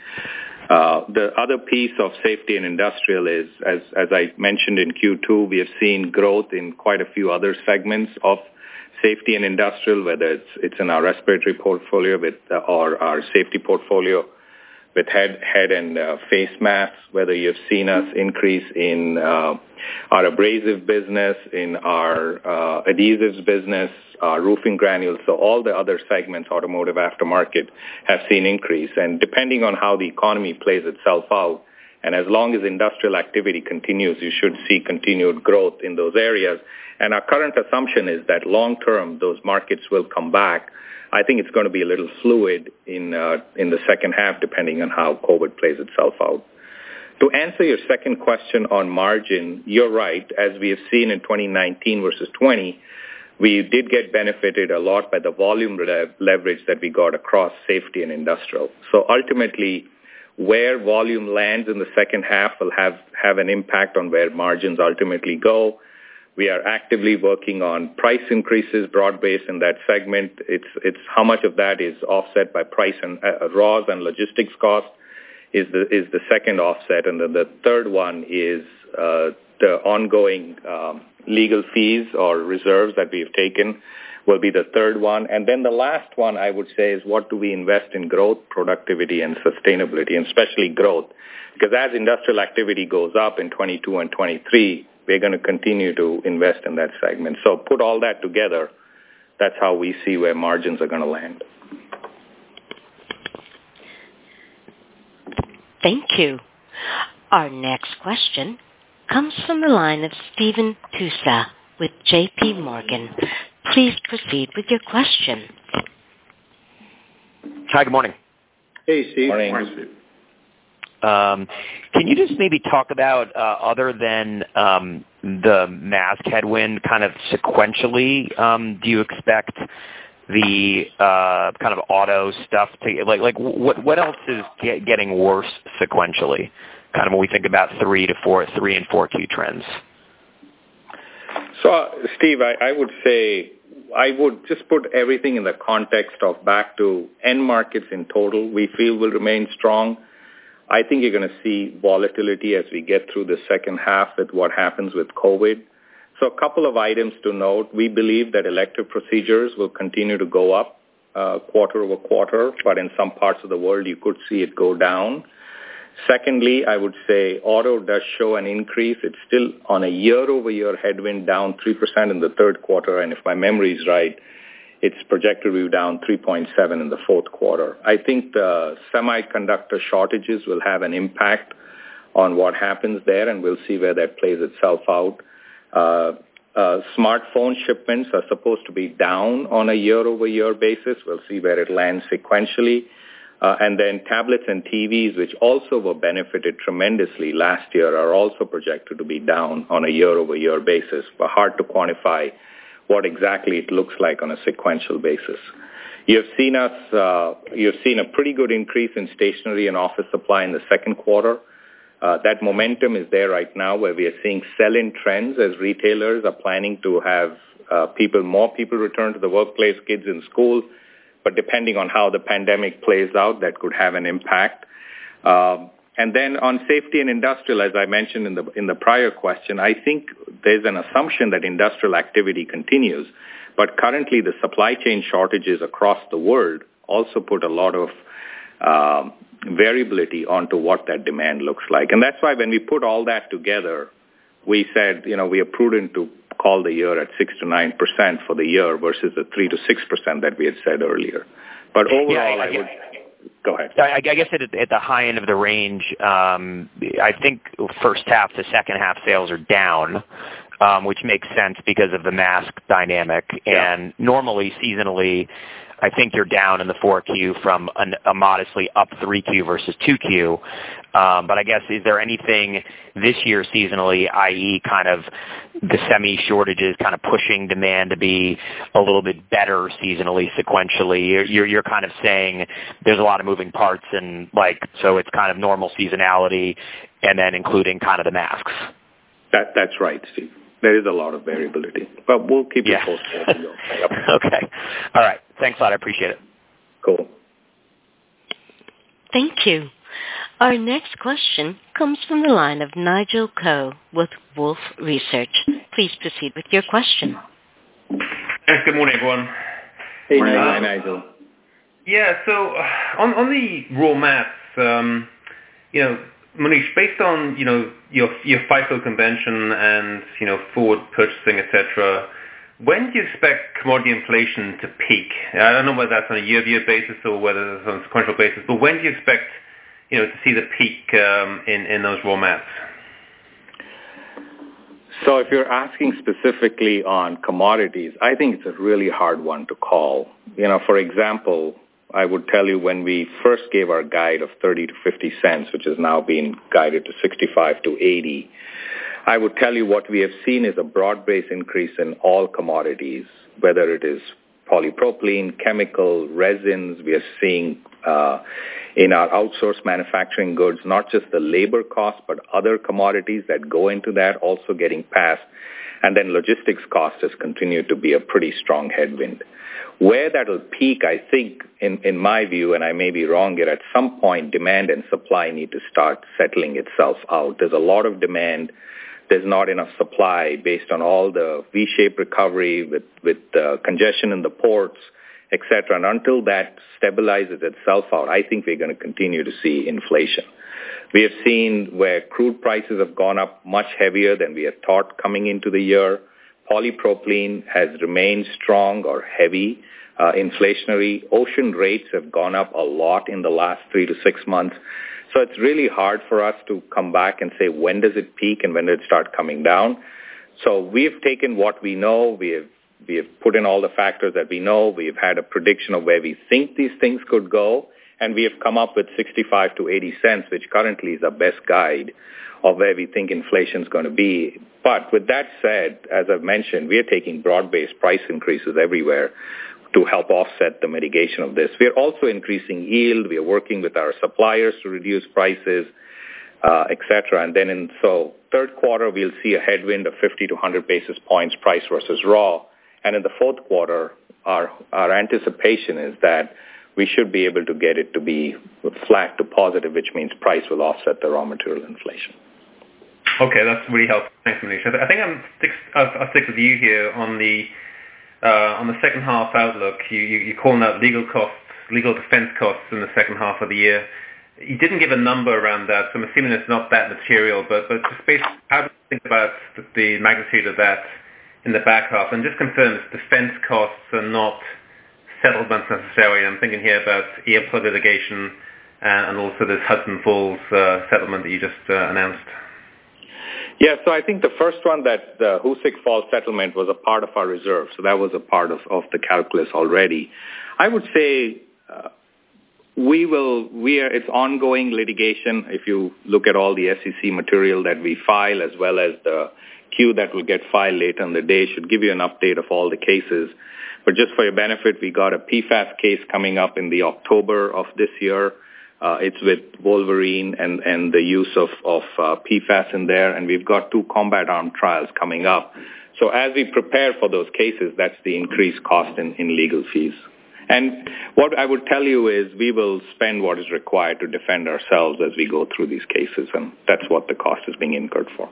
Uh, the other piece of safety and industrial is, as, as I mentioned in Q two, we have seen growth in quite a few other segments of safety and industrial, whether it's it's in our respiratory portfolio with uh, or our safety portfolio with head head and uh, face masks, whether you've seen us increase in uh, our abrasive business, in our uh, adhesives business, our roofing granules. So all the other segments, automotive aftermarket, have seen increase. And depending on how the economy plays itself out, and as long as industrial activity continues, you should see continued growth in those areas. And our current assumption is that long-term, those markets will come back. I think it's going to be a little fluid in uh, in the second half, depending on how COVID plays itself out. To answer your second question on margin, you're right. As we have seen in twenty nineteen versus twenty, we did get benefited a lot by the volume le- leverage that we got across safety and industrial. So ultimately, where volume lands in the second half will have, have an impact on where margins ultimately go. We are actively working on price increases, broad-based in that segment. It's it's how much of that is offset by price and uh, raws and logistics cost is the is the second offset, and then the third one is uh, the ongoing um, legal fees or reserves that we've taken will be the third one. And then the last one I would say is what do we invest in growth, productivity, and sustainability, and especially growth, because as industrial activity goes up in twenty-two and twenty-three, we're going to continue to invest in that segment. So put all that together, that's how we see where margins are going to land. Thank you. Our next question comes from the line of Stephen Tusa with J P Morgan. Please proceed with your question. Hi, good morning. Hey, Steve. Morning. Morning, Steve. Um, can you just maybe talk about, uh, other than um, the mask headwind, kind of sequentially, um, do you expect the uh, kind of auto stuff to, like, like what what else is get, getting worse sequentially, kind of when we think about three to four, three and four Q trends? So, uh, Steve, I, I would say I would just put everything in the context of back to end markets in total we feel will remain strong. I think you're going to see volatility as we get through the second half with what happens with COVID. So a couple of items to note. We believe that elective procedures will continue to go up uh, quarter over quarter, but in some parts of the world you could see it go down. Secondly, I would say auto does show an increase. It's still on a year-over-year headwind, down three percent in the third quarter, and if my memory is right, it's projected to be down three point seven in the fourth quarter. I think the semiconductor shortages will have an impact on what happens there, and we'll see where that plays itself out. Uh, uh, smartphone shipments are supposed to be down on a year-over-year basis. We'll see where it lands sequentially. Uh, and then tablets and T Vs, which also were benefited tremendously last year, are also projected to be down on a year-over-year basis, but hard to quantify what exactly it looks like on a sequential basis. You've seen us, uh, you've seen a pretty good increase in stationery and office supply in the second quarter. Uh, that momentum is there right now, where we are seeing sell-in trends as retailers are planning to have uh, people, more people return to the workplace, kids in school. But depending on how the pandemic plays out, that could have an impact. Um, and then on safety and industrial, as I mentioned in the in the prior question, I think there's an assumption that industrial activity continues. But currently, the supply chain shortages across the world also put a lot of um, variability onto what that demand looks like. And that's why when we put all that together, we said, you know, we are prudent to call the year at six to nine percent for the year versus the three to six percent that we had said earlier. But overall, yeah, I, I, I would go ahead. I, I guess at, at the high end of the range, um, I think first half to second half sales are down, um, which makes sense because of the mask dynamic. Yeah. And normally, seasonally, I think you're down in the four Q from an, a modestly up three Q versus two Q. Um, but I guess, is there anything this year seasonally, that is kind of the semi shortages kind of pushing demand to be a little bit better seasonally, sequentially? You're, you're, you're kind of saying there's a lot of moving parts, and like, so it's kind of normal seasonality and then including kind of the masks. That, that's right, Steve. There is a lot of variability, but we'll keep yeah. you posted. Yep. Okay. All right. Thanks a lot. I appreciate it. Cool. Thank you. Our next question comes from the line of Nigel Coe with Wolfe Research. Please proceed with your question. Yes, good morning, everyone. Hey, morning. Hi, Nigel. Yeah, so uh, on on the raw mats, um, you know, Monish, based on, you know, your your FIFO convention and, you know, forward purchasing, et cetera, when do you expect commodity inflation to peak? I don't know whether that's on a year-to-year basis or whether it's on a sequential basis, but when do you expect, you know, to see the peak um, in, in those raw mats? So if you're asking specifically on commodities, I think it's a really hard one to call. You know, for example, I would tell you when we first gave our guide of thirty to fifty cents, which is now being guided to sixty-five to eighty, I would tell you what we have seen is a broad-based increase in all commodities, whether it is polypropylene, chemical, resins. We are seeing uh, in our outsourced manufacturing goods, not just the labor costs, but other commodities that go into that also getting passed. And then logistics cost has continued to be a pretty strong headwind. Where that will peak, I think, in, in my view, and I may be wrong here, at some point demand and supply need to start settling itself out. There's a lot of demand. There's not enough supply based on all the V-shaped recovery with, with uh, congestion in the ports, et cetera. And until that stabilizes itself out, I think we're going to continue to see inflation. We have seen where crude prices have gone up much heavier than we had thought coming into the year. Polypropylene has remained strong or heavy, uh, inflationary. Ocean rates have gone up a lot in the last three to six months. So it's really hard for us to come back and say when does it peak and when does it start coming down. So we've taken what we know. We have, we have put in all the factors that we know. We've had a prediction of where we think these things could go. and we have come up with sixty-five to eighty cents, which currently is our best guide of where we think inflation is going to be. But with that said, as I've mentioned, we are taking broad-based price increases everywhere to help offset the mitigation of this. We are also increasing yield. We are working with our suppliers to reduce prices, uh, et cetera. And then in so third quarter, we'll see a headwind of fifty to one hundred basis points price versus raw. And in the fourth quarter, our, our anticipation is that we should be able to get it to be flat to positive, which means price will offset the raw material inflation. Okay, that's really helpful. Thanks, Manish. I think I'm stick, I'll, I'll stick with you here on the uh, on the second half outlook. You, you, you're calling out legal costs, legal defense costs in the second half of the year. You didn't give a number around that, so I'm assuming it's not that material. But but just based, how do you think about the, the magnitude of that in the back half? And just confirm that defense costs are not settlements necessarily. I'm thinking here about earplug litigation and, and also this Hudson Falls uh, settlement that you just uh, announced. Yeah, so I think the first one, that the Hoosick Falls settlement, was a part of our reserve. So that was a part of, of the calculus already. I would say uh, we will, we are, it's ongoing litigation. If you look at all the S E C material that we file, as well as the queue that will get filed later in the day, should give you an update of all the cases. But just for your benefit, we got a P FAS case coming up in the October of this year. Uh, it's with Wolverine and, and the use of, of uh, P FAS in there, and we've got two combat arm trials coming up. So as we prepare for those cases, that's the increased cost in, in legal fees. And what I would tell you is we will spend what is required to defend ourselves as we go through these cases, and that's what the cost is being incurred for.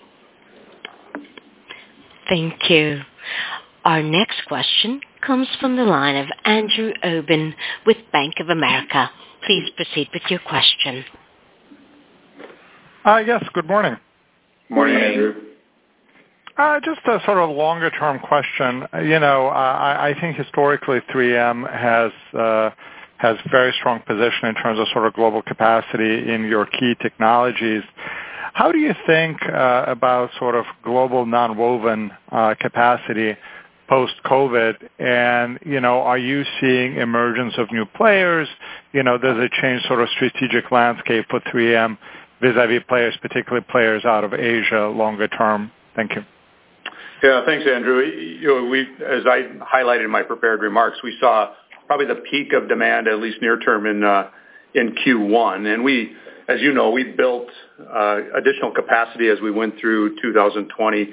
Thank you. Our next question comes from the line of Andrew Obin with Bank of America. Please proceed with your question. Uh, yes, good morning. Morning, Andrew. Uh, just a sort of longer-term question. You know, uh, I, I think historically three M has uh, has very strong position in terms of sort of global capacity in your key technologies. How do you think uh, about sort of global nonwoven uh, capacity post-COVID? And, you know, are you seeing emergence of new players? You know, does it change sort of strategic landscape for three M vis-a-vis players, particularly players out of Asia longer term? Thank you. Yeah, thanks, Andrew. You know, we, as I highlighted in my prepared remarks, we saw probably the peak of demand, at least near term, in uh, in Q one. And we, as you know, we built uh, additional capacity as we went through two thousand twenty.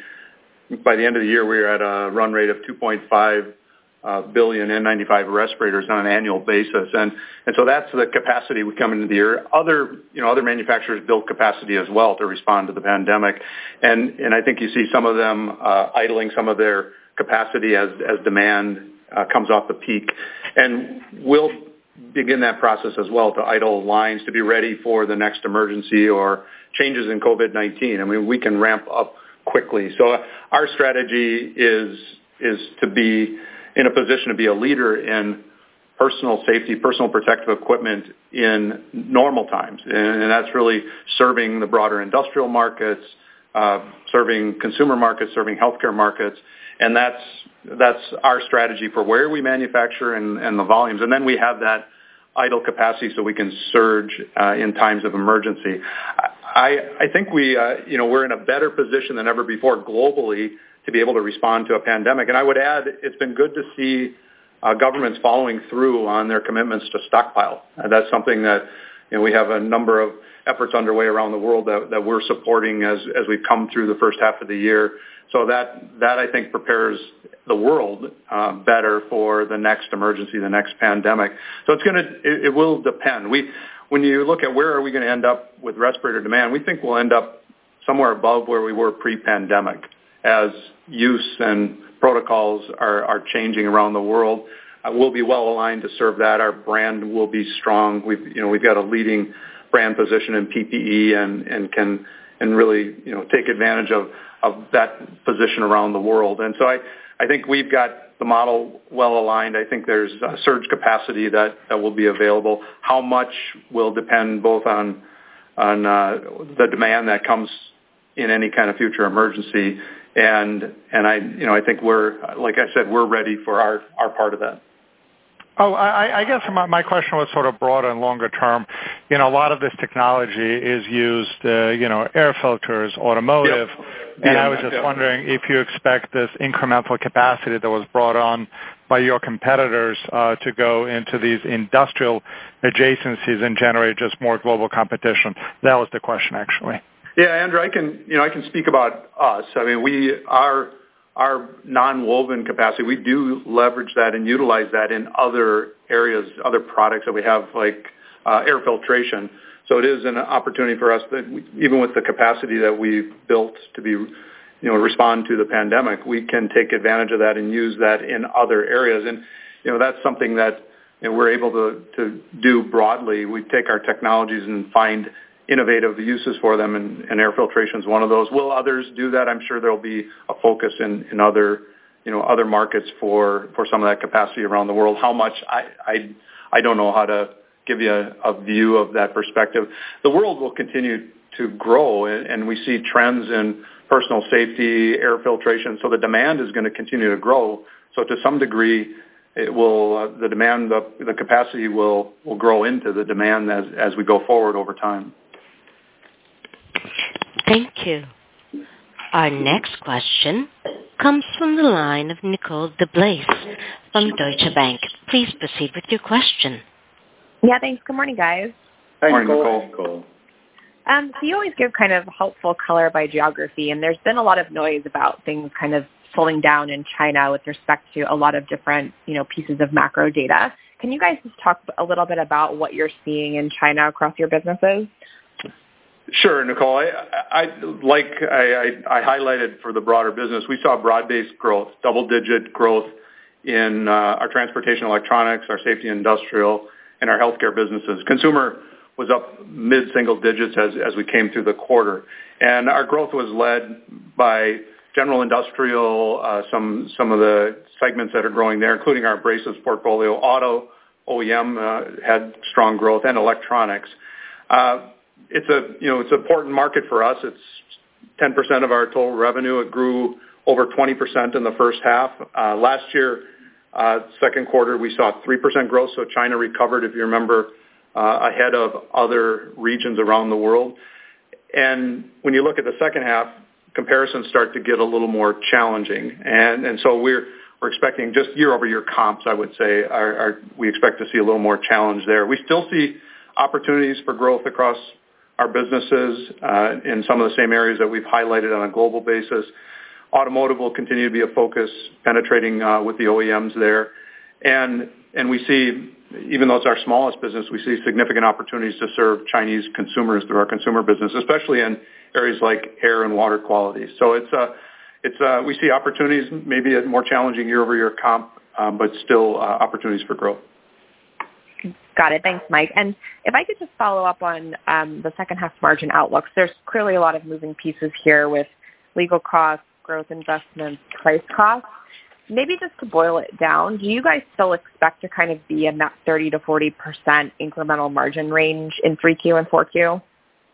By the end of the year, we were at a run rate of two point five uh, billion N ninety-five respirators on an annual basis, and and so that's the capacity we come into the year. Other you know other manufacturers built capacity as well to respond to the pandemic, and and I think you see some of them uh, idling some of their capacity as as demand uh, comes off the peak, and we'll begin that process as well to idle lines to be ready for the next emergency or changes in COVID nineteen. I mean, we can ramp up quickly. So our strategy is is to be in a position to be a leader in personal safety, personal protective equipment in normal times, and, and that's really serving the broader industrial markets, uh, serving consumer markets, serving healthcare markets, and that's that's our strategy for where we manufacture and, and the volumes, and then we have that idle capacity so we can surge uh, in times of emergency. I, I think we, uh, you know, we're in a better position than ever before globally to be able to respond to a pandemic. And I would add, it's been good to see uh, governments following through on their commitments to stockpile. And that's something that, you know, we have a number of efforts underway around the world that, that we're supporting as, as we've come through the first half of the year. So that, that I think prepares the world uh, better for the next emergency, the next pandemic. So it's going to, it, it will depend. We, when you look at where are we going to end up with respirator demand, we think we'll end up somewhere above where we were pre-pandemic as use and protocols are, are changing around the world. Uh, we'll be well aligned to serve that. Our brand will be strong. We've, you know, we've got a leading brand position in P P E and, and can and really, you know, take advantage of, of that position around the world. And so I, I think we've got the model well aligned. I think there's a surge capacity that, that will be available. How much will depend both on on uh, the demand that comes in any kind of future emergency, and and I you know I think we're, like I said, we're ready for our, our part of that. Oh, I, I guess my, my question was sort of broader and longer term. You know, a lot of this technology is used, uh, you know, air filters, automotive, yep. and yeah, I was just yeah. wondering if you expect this incremental capacity that was brought on by your competitors uh, to go into these industrial adjacencies and generate just more global competition. That was the question, actually. Yeah, Andrew, I can, you know, I can speak about us. I mean, we are. Our non-woven capacity, we do leverage that and utilize that in other areas, other products that we have, like uh, air filtration. So it is an opportunity for us that we, even with the capacity that we've built to be, you know, respond to the pandemic, we can take advantage of that and use that in other areas. And, you know, that's something that you know, we're able to, to do broadly. We take our technologies and find innovative uses for them, and, and air filtration is one of those. Will others do that? I'm sure there will be a focus in, in other, you know, other markets for, for some of that capacity around the world. How much, I, I, I don't know how to give you a, a view of that perspective. The world will continue to grow, and, and we see trends in personal safety, air filtration, so the demand is going to continue to grow. So to some degree, it will, uh, the demand, the, the capacity will, will grow into the demand as, as we go forward over time. Thank you. Our next question comes from the line of Nicole DeBlase from Deutsche Bank. Please proceed with your question. Yeah, thanks. Good morning, guys. Hi, morning, Nicole. Nicole. Um, so you always give kind of helpful color by geography, and there's been a lot of noise about things kind of slowing down in China with respect to a lot of different, you know, pieces of macro data. Can you guys just talk a little bit about what you're seeing in China across your businesses? Sure, Nicole. I, I like I, I, I highlighted for the broader business, we saw broad-based growth, double-digit growth in uh, our transportation electronics, our safety industrial, and our healthcare businesses. Consumer was up mid-single digits as, as we came through the quarter. And our growth was led by general industrial, uh, some some of the segments that are growing there, including our abrasives portfolio. Auto, O E M uh, had strong growth, and electronics. Uh, It's a, you know, it's an important market for us. It's ten percent of our total revenue. It grew over twenty percent in the first half. Uh, last year, uh, second quarter, we saw three percent growth, so China recovered, if you remember, uh, ahead of other regions around the world. And when you look at the second half, comparisons start to get a little more challenging. And, and so we're, we're expecting just year-over-year comps, I would say, are, are, we expect to see a little more challenge there. We still see opportunities for growth across our businesses uh, in some of the same areas that we've highlighted on a global basis. Automotive will continue to be a focus, penetrating uh, with the O E Ms there. And and we see, even though it's our smallest business, we see significant opportunities to serve Chinese consumers through our consumer business, especially in areas like air and water quality. So it's uh, it's uh, we see opportunities, maybe a more challenging year-over-year comp, um, but still uh, opportunities for growth. Got it. Thanks, Mike. And if I could just follow up on um, the second half margin outlooks, there's clearly a lot of moving pieces here with legal costs, growth investments, price costs. Maybe just to boil it down, do you guys still expect to kind of be in that thirty to forty percent incremental margin range in three Q and four Q?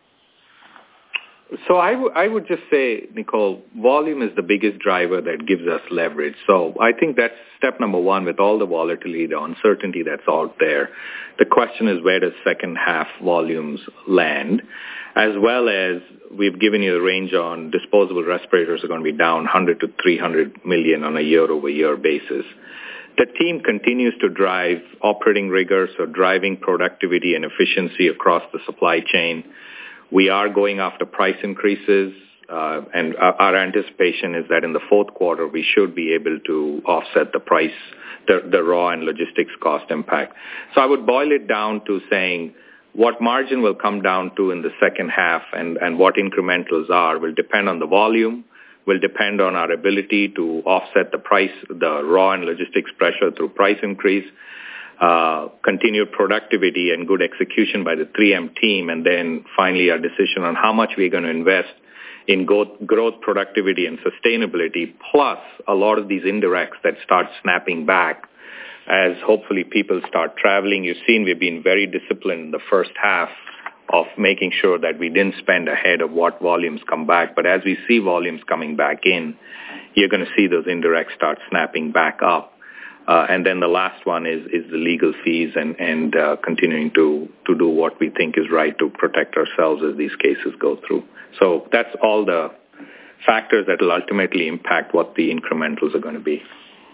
So I, w- I would just say, Nicole, volume is the biggest driver that gives us leverage. So I think that's step number one with all the volatility, the uncertainty that's out there. The question is, where does second half volumes land? As well as we've given you the range on disposable respirators are going to be down one hundred to three hundred million on a year-over-year basis. The team continues to drive operating rigor, so driving productivity and efficiency across the supply chain. We are going after price increases, uh, and our, our anticipation is that in the fourth quarter, we should be able to offset the price, the, the raw and logistics cost impact. So I would boil it down to saying what margin will come down to in the second half and, and what incrementals are will depend on the volume, will depend on our ability to offset the price, the raw and logistics pressure through price increase, Uh, continued productivity and good execution by the three M team, and then finally our decision on how much we're going to invest in growth, growth, productivity, and sustainability, plus a lot of these indirects that start snapping back as hopefully people start traveling. You've seen we've been very disciplined in the first half of making sure that we didn't spend ahead of what volumes come back. But as we see volumes coming back in, you're going to see those indirects start snapping back up. Uh, and then the last one is, is the legal fees and, and uh, continuing to, to do what we think is right to protect ourselves as these cases go through. So that's all the factors that will ultimately impact what the incrementals are going to be.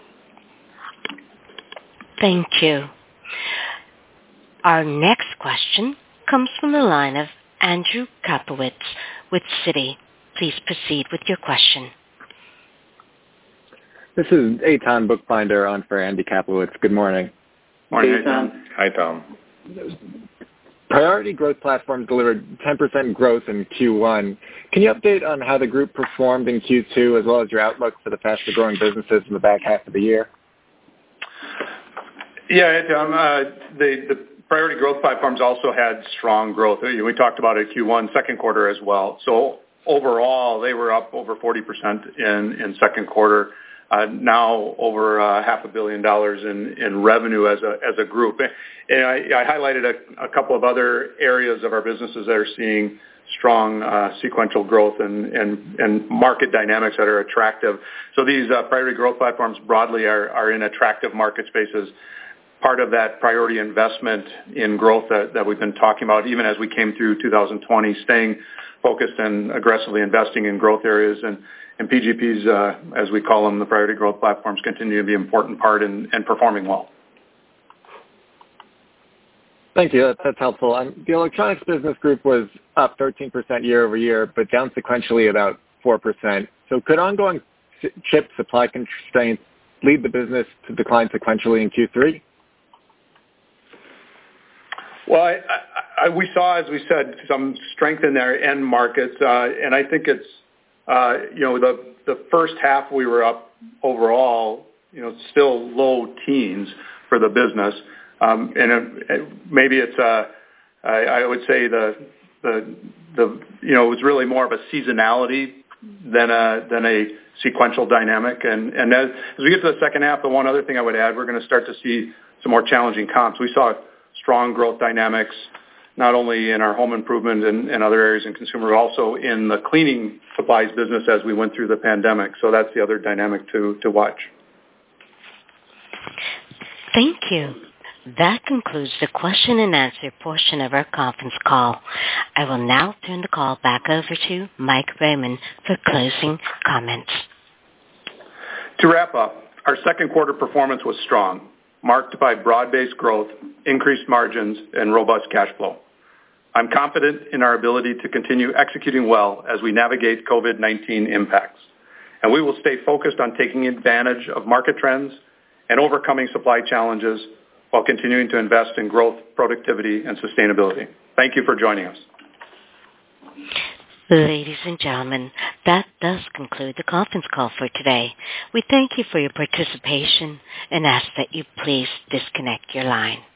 Thank you. Our next question comes from the line of Andrew Kapowitz with Citi. Please proceed with your question. This is Eitan Bookbinder on for Andy Kapowitz. Good morning. Morning, Eitan. Hi, Tom. Priority Growth Platforms delivered ten percent growth in Q one. Can you update on how the group performed in Q two, as well as your outlook for the faster-growing businesses in the back half of the year? Yeah, Tom, uh, the, the Priority Growth Platforms also had strong growth. We talked about it Q one, second quarter as well. So overall, they were up over forty percent in, in second quarter. Uh, now over uh, half a billion dollars in, in revenue as a as a group. And I, I highlighted a, a couple of other areas of our businesses that are seeing strong uh, sequential growth and, and, and market dynamics that are attractive. So these uh, priority growth platforms broadly are, are in attractive market spaces. Part of that priority investment in growth that, that we've been talking about, even as we came through two thousand twenty, staying focused and aggressively investing in growth areas. And And P G Ps, uh, as we call them, the priority growth platforms, continue to be an important part in, in performing well. Thank you. That, that's helpful. Um, the electronics business group was up thirteen percent year over year, but down sequentially about four percent. So could ongoing chip supply constraints lead the business to decline sequentially in Q three? Well, I, I, we saw, as we said, some strength in their end markets, uh, and I think it's Uh, you know, the the first half we were up overall, you know, still low teens for the business, um, and it, it, maybe it's uh, I, I would say the the the you know it was really more of a seasonality than a than a sequential dynamic, and and as, as we get to the second half, the one other thing I would add, we're going to start to see some more challenging comps. We saw strong growth dynamics, not only in our home improvement and, and other areas in consumer, but also in the cleaning supplies business as we went through the pandemic. So that's the other dynamic to, to watch. Thank you. That concludes the question and answer portion of our conference call. I will now turn the call back over to Mike Raymond for closing comments. To wrap up, our second quarter performance was strong, marked by broad-based growth, increased margins, and robust cash flow. I'm confident in our ability to continue executing well as we navigate COVID nineteen impacts, and we will stay focused on taking advantage of market trends and overcoming supply challenges while continuing to invest in growth, productivity, and sustainability. Thank you for joining us. Ladies and gentlemen, that does conclude the conference call for today. We thank you for your participation and ask that you please disconnect your line.